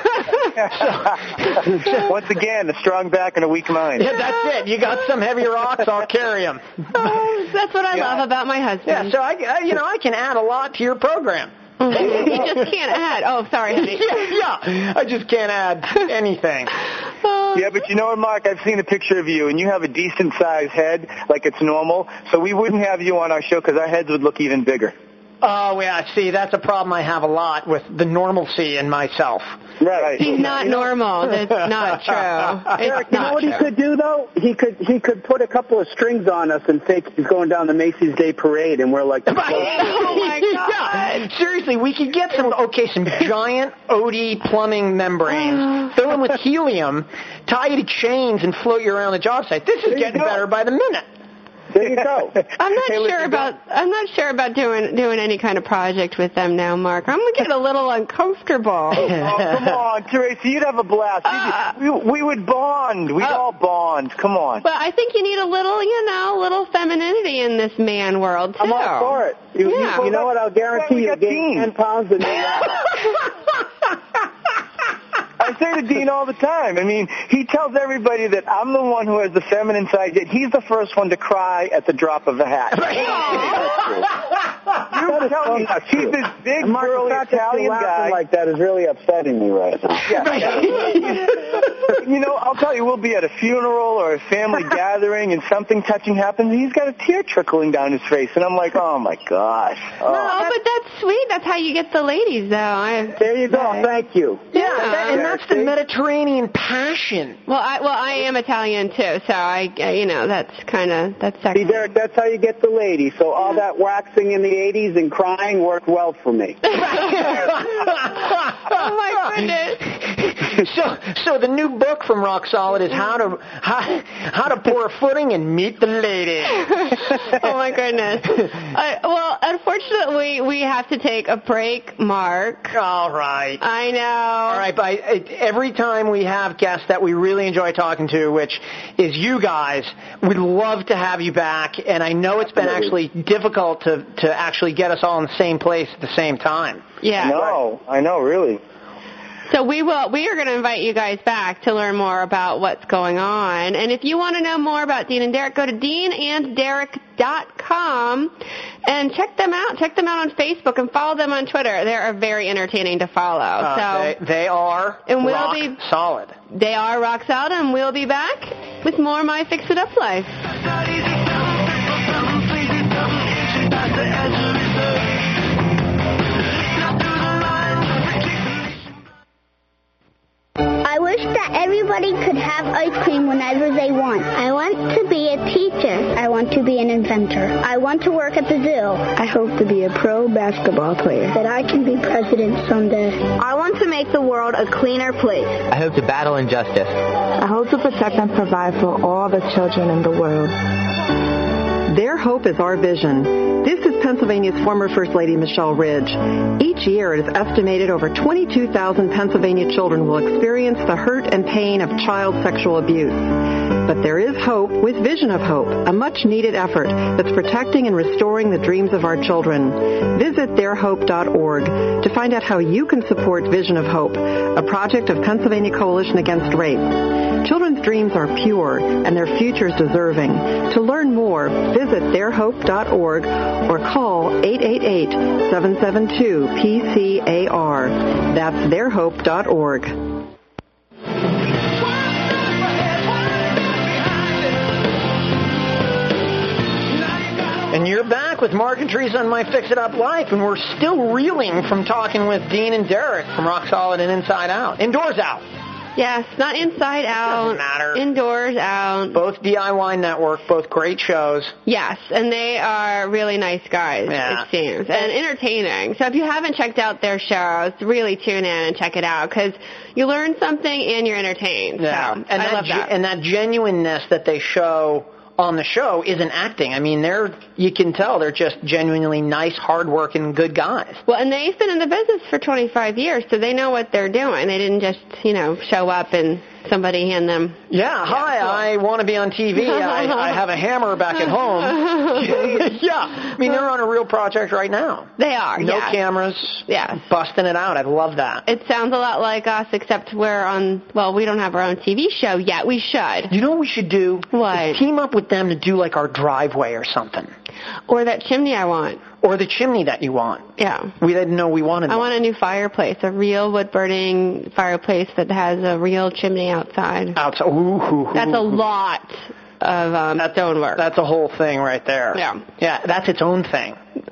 so, Once again, a strong back and a weak mind. Yeah, that's it. You got some heavy rocks, I'll carry them. Oh, that's what I yeah. love about my husband. Yeah, so I, I, you know, I can add a lot to your program. You just can't add. Oh, sorry, honey. yeah, yeah, I just can't add anything. Yeah, but you know what, Mark? I've seen a picture of you, and you have a decent-sized head, like it's normal. So we wouldn't have you on our show because our heads would look even bigger. Oh, yeah, see, that's a problem I have a lot with the normalcy in myself. Right. He's not normal. That's not true. It's Eric, you know not what true. he could do, though? He could he could put a couple of strings on us and fake he's going down the Macy's Day Parade, and we're like... Oh, my God. Yeah. Seriously, we could get some, okay, some giant O D plumbing membranes, fill them with helium, tie you to chains, and float you around the job site. This is getting better by the minute. There you go. I'm not Hey, sure listen, about I'm not sure about doing doing any kind of project with them now, Mark. I'm gonna get a little uncomfortable. Oh, come on, Teresa, you'd have a blast. Uh, we, we would bond. We'd uh, all bond. Come on. But I think you need a little, you know, little femininity in this man world, too. I'm all for it. You, Yeah. you, you know what? I'll guarantee we you got gain Dean. ten pounds in I say to Dean all the time. I mean, he tells everybody that I'm the one who has the feminine side, yet he's the first one to cry at the drop of a hat. You tell me, he's this big, Mark, burly the fact that Italian you're laughing guy. like that is really upsetting me right now. Yeah. You know, I'll tell you, we'll be at a funeral or a family gathering and something touching happens, and he's got a tear trickling down his face, and I'm like, oh, my gosh. Oh. No, but that's sweet. That's how you get the ladies, though. I, There you go. Thank you. Yeah, that, and that's the Mediterranean passion. well, I well, I am Italian too, so I, uh, you know, that's kind of that's See, sexy. Derek, that's how you get the lady. So all that waxing in the eighties and crying worked well for me. Oh my goodness. So, so the new book from Rock Solid is how to how, how to pour a footing and meet the lady. Oh my goodness. Uh, well, unfortunately, we have to take a break, Mark. All right. I know. All right, but I, every time we have guests that we really enjoy talking to, which is you guys, we'd love to have you back. And I know it's been actually difficult to, to actually get us all in the same place at the same time. Yeah. No, I know, really. So we will. We are going to invite you guys back to learn more about what's going on. And if you want to know more about Dean and Derek, go to dean and derek dot com and check them out. Check them out on Facebook and follow them on Twitter. They are very entertaining to follow. Uh, so they, they are and we'll rock be, solid. They are rock solid, and we'll be back with more My Fix It Up Life. I wish that everybody could have ice cream whenever they want. I want to be a teacher. I want to be an inventor. I want to work at the zoo. I hope to be a pro basketball player. That I can be president someday. I want to make the world a cleaner place. I hope to battle injustice. I hope to protect and provide for all the children in the world. Their hope is our vision. This is Pennsylvania's former First Lady Michelle Ridge. Each year, it is estimated over twenty-two thousand Pennsylvania children will experience the hurt and pain of child sexual abuse. But there is hope with Vision of Hope, a much-needed effort that's protecting and restoring the dreams of our children. Visit their hope dot org to find out how you can support Vision of Hope, a project of Pennsylvania Coalition Against Rape. Children's dreams are pure, and their futures deserving. To learn more, visit their hope dot org or call eight eight eight, seven seven two, P C A R. That's their hope dot org. And you're back with Mark and Teresa on My Fix It Up Life, and we're still reeling from talking with Dean and Derek from Rock Solid and Inside Out. Indoors Out. Yes, not inside out. Doesn't matter. Indoors out. Both D I Y Network, both great shows. Yes, and they are really nice guys, Yeah. it seems, and entertaining. So if you haven't checked out their shows, really tune in and check it out, because you learn something and you're entertained. Yeah, So and I that love that. Ge- and that genuineness that they show on the show isn't acting. I mean, they're you can tell they're just genuinely nice, hard-working, good guys. Well, and they've been in the business for twenty-five years, so they know what they're doing. They didn't just, you know, show up and somebody hand them. Yeah, hi, I want to be on T V. I, I have a hammer back at home. Yeah, I mean, they're on a real project right now. They are, No yes. cameras. Yes. Busting it out. I love that. It sounds a lot like us, except we're on, well, we don't have our own T V show yet. We should. You know what we should do? What? Is team up with them to do like our driveway or something. Or that chimney I want. Or the chimney that you want. Yeah. We didn't know we wanted I one. want a new fireplace, a real wood-burning fireplace that has a real chimney outside. Outside. Ooh, ooh, ooh, That's a ooh. lot of um, that's, stonework. That's a whole thing right there. Yeah. Yeah, that's its own thing.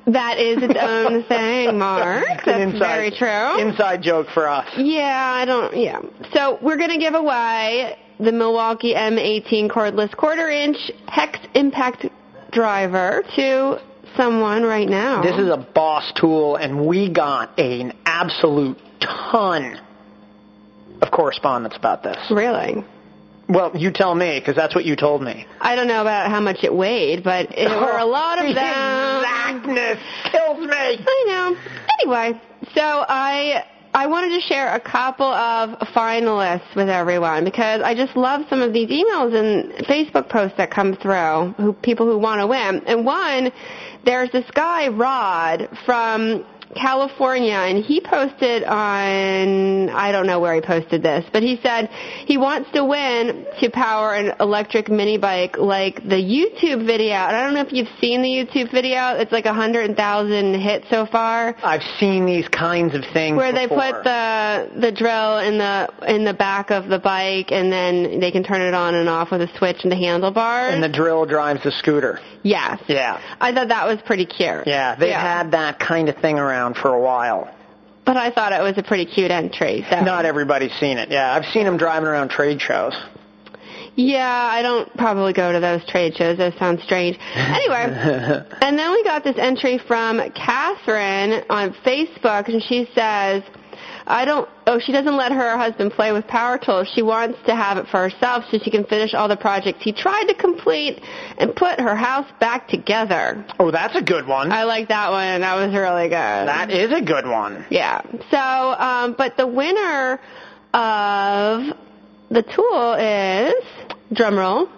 That is its own thing, Mark. It's That's an inside, very true. Inside joke for us. Yeah, I don't, yeah. So we're going to give away the Milwaukee M eighteen cordless quarter-inch hex impact driver to someone right now. This is a boss tool, and we got an absolute ton of correspondence about this. Really? Well, you tell me, because that's what you told me. I don't know about how much it weighed, but there were a lot of the them. Exactness kills me. I know. Anyway, so I I wanted to share a couple of finalists with everyone because I just love some of these emails and Facebook posts that come through, who people who want to win. And one, there's this guy, Rod, from California, and he posted on, I don't know where he posted this, but he said he wants to win to power an electric mini bike like the YouTube video. And I don't know if you've seen the YouTube video. It's like one hundred thousand hits so far. I've seen these kinds of things where before. They put the the drill in the in the back of the bike, and then they can turn it on and off with a switch and the handlebars. And the drill drives the scooter. Yes. Yeah. I thought that was pretty cute. Yeah, they've yeah. had that kind of thing around for a while. But I thought it was a pretty cute entry. So. Not everybody's seen it. Yeah, I've seen them driving around trade shows. Yeah, I don't probably go to those trade shows. Those sound strange. Anyway, and then we got this entry from Catherine on Facebook, and she says, I don't, oh, she doesn't let her husband play with power tools. She wants to have it for herself so she can finish all the projects he tried to complete and put her house back together. Oh, that's a good one. I like that one. That was really good. That is a good one. Yeah. So, um, but the winner of the tool is, drum roll,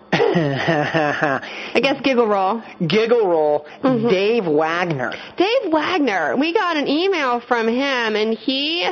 I guess giggle roll. Giggle roll, mm-hmm. Dave Wagner. Dave Wagner. We got an email from him, and he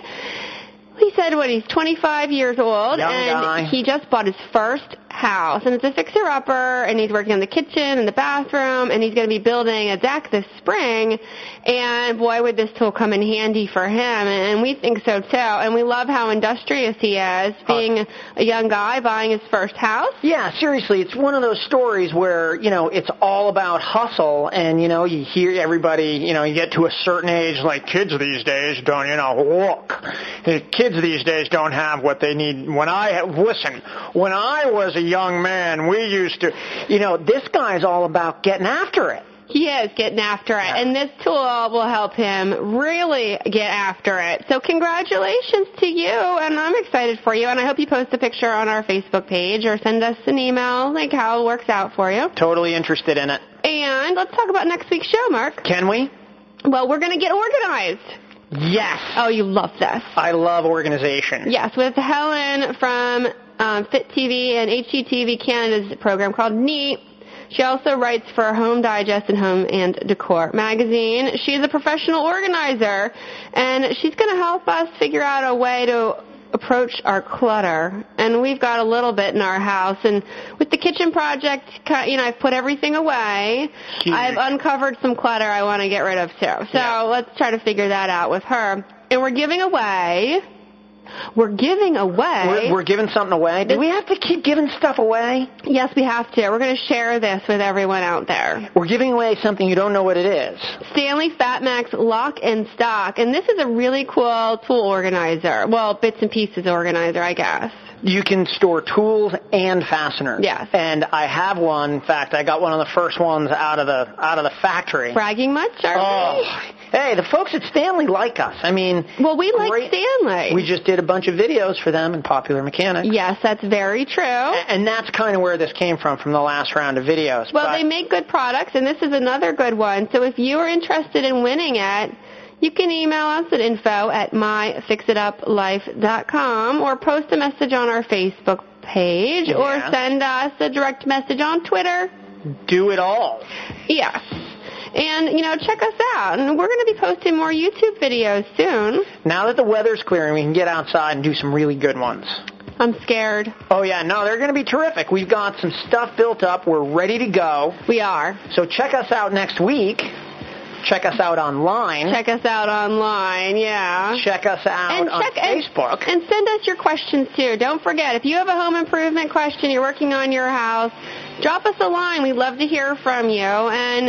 he said, what, he's twenty-five years old, Young and guy. he just bought his first house, and it's a fixer-upper, and he's working on the kitchen and the bathroom, and he's going to be building a deck this spring, and boy, would this tool come in handy for him, and we think so, too, and we love how industrious he is, being a young guy buying his first house. Yeah, seriously, it's one of those stories where, you know, it's all about hustle, and, you know, you hear everybody, you know, you get to a certain age, like kids these days don't, you know, look. The kids these days don't have what they need. When I, listen, when I was a young man, we used to, you know, this guy's all about getting after it. He is getting after it, and this tool will help him really get after it. So congratulations to you, and I'm excited for you, and I hope you post a picture on our Facebook page or send us an email, like how it works out for you. Totally interested in it. And let's talk about next week's show, Mark. Can we? Well, we're going to get organized. Yes. Oh, you love this. I love organization. Yes, with Helen from um, Fit T V and H G T V Canada's program called NEAT. She also writes for Home Digest and Home and Decor magazine. She's a professional organizer, and she's going to help us figure out a way to approach our clutter. And we've got a little bit in our house. And with the kitchen project, you know, I've put everything away. Huge. I've uncovered some clutter I want to get rid of, too. So yeah. Let's try to figure that out with her. And we're giving away... We're giving away... We're, we're giving something away? Do we have to keep giving stuff away? Yes, we have to. We're going to share this with everyone out there. We're giving away something you don't know what it is. Stanley Fatmax Lock and Stock. And this is a really cool tool organizer. Well, bits and pieces organizer, I guess. You can store tools and fasteners. Yes. And I have one. In fact, I got one of the first ones out of the out of the factory. Bragging much, are oh. we? Hey, the folks at Stanley like us. I mean, well, we great. like Stanley. We just did a bunch of videos for them in Popular Mechanics. Yes, that's very true. And that's kind of where this came from, from the last round of videos. Well, but they make good products, and this is another good one. So if you are interested in winning it, you can email us at info at my fix it up life dot com or post a message on our Facebook page yeah. or send us a direct message on Twitter. Do it all. Yes. And, you know, check us out. And we're going to be posting more YouTube videos soon. Now that the weather's clearing, we can get outside and do some really good ones. I'm scared. Oh, yeah. No, they're going to be terrific. We've got some stuff built up. We're ready to go. We are. So check us out next week. Check us out online. Check us out online, yeah. Check us out and on check, Facebook. And, and send us your questions, too. Don't forget, if you have a home improvement question, you're working on your house, drop us a line. We'd love to hear from you. And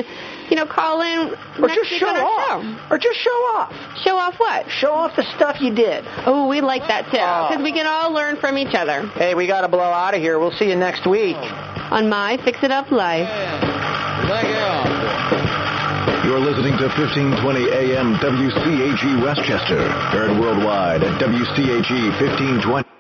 you know, call in Or next just week show on our off. show. Or just show off. Show off what? Show off the stuff you did. Oh, we like that too, Oh. because we can all learn from each other. Hey, we got to blow out of here. We'll see you next week. On My Fix It Up Life. Thank you. You're listening to fifteen twenty A M W C H E Westchester. Heard worldwide at W C H E fifteen twenty.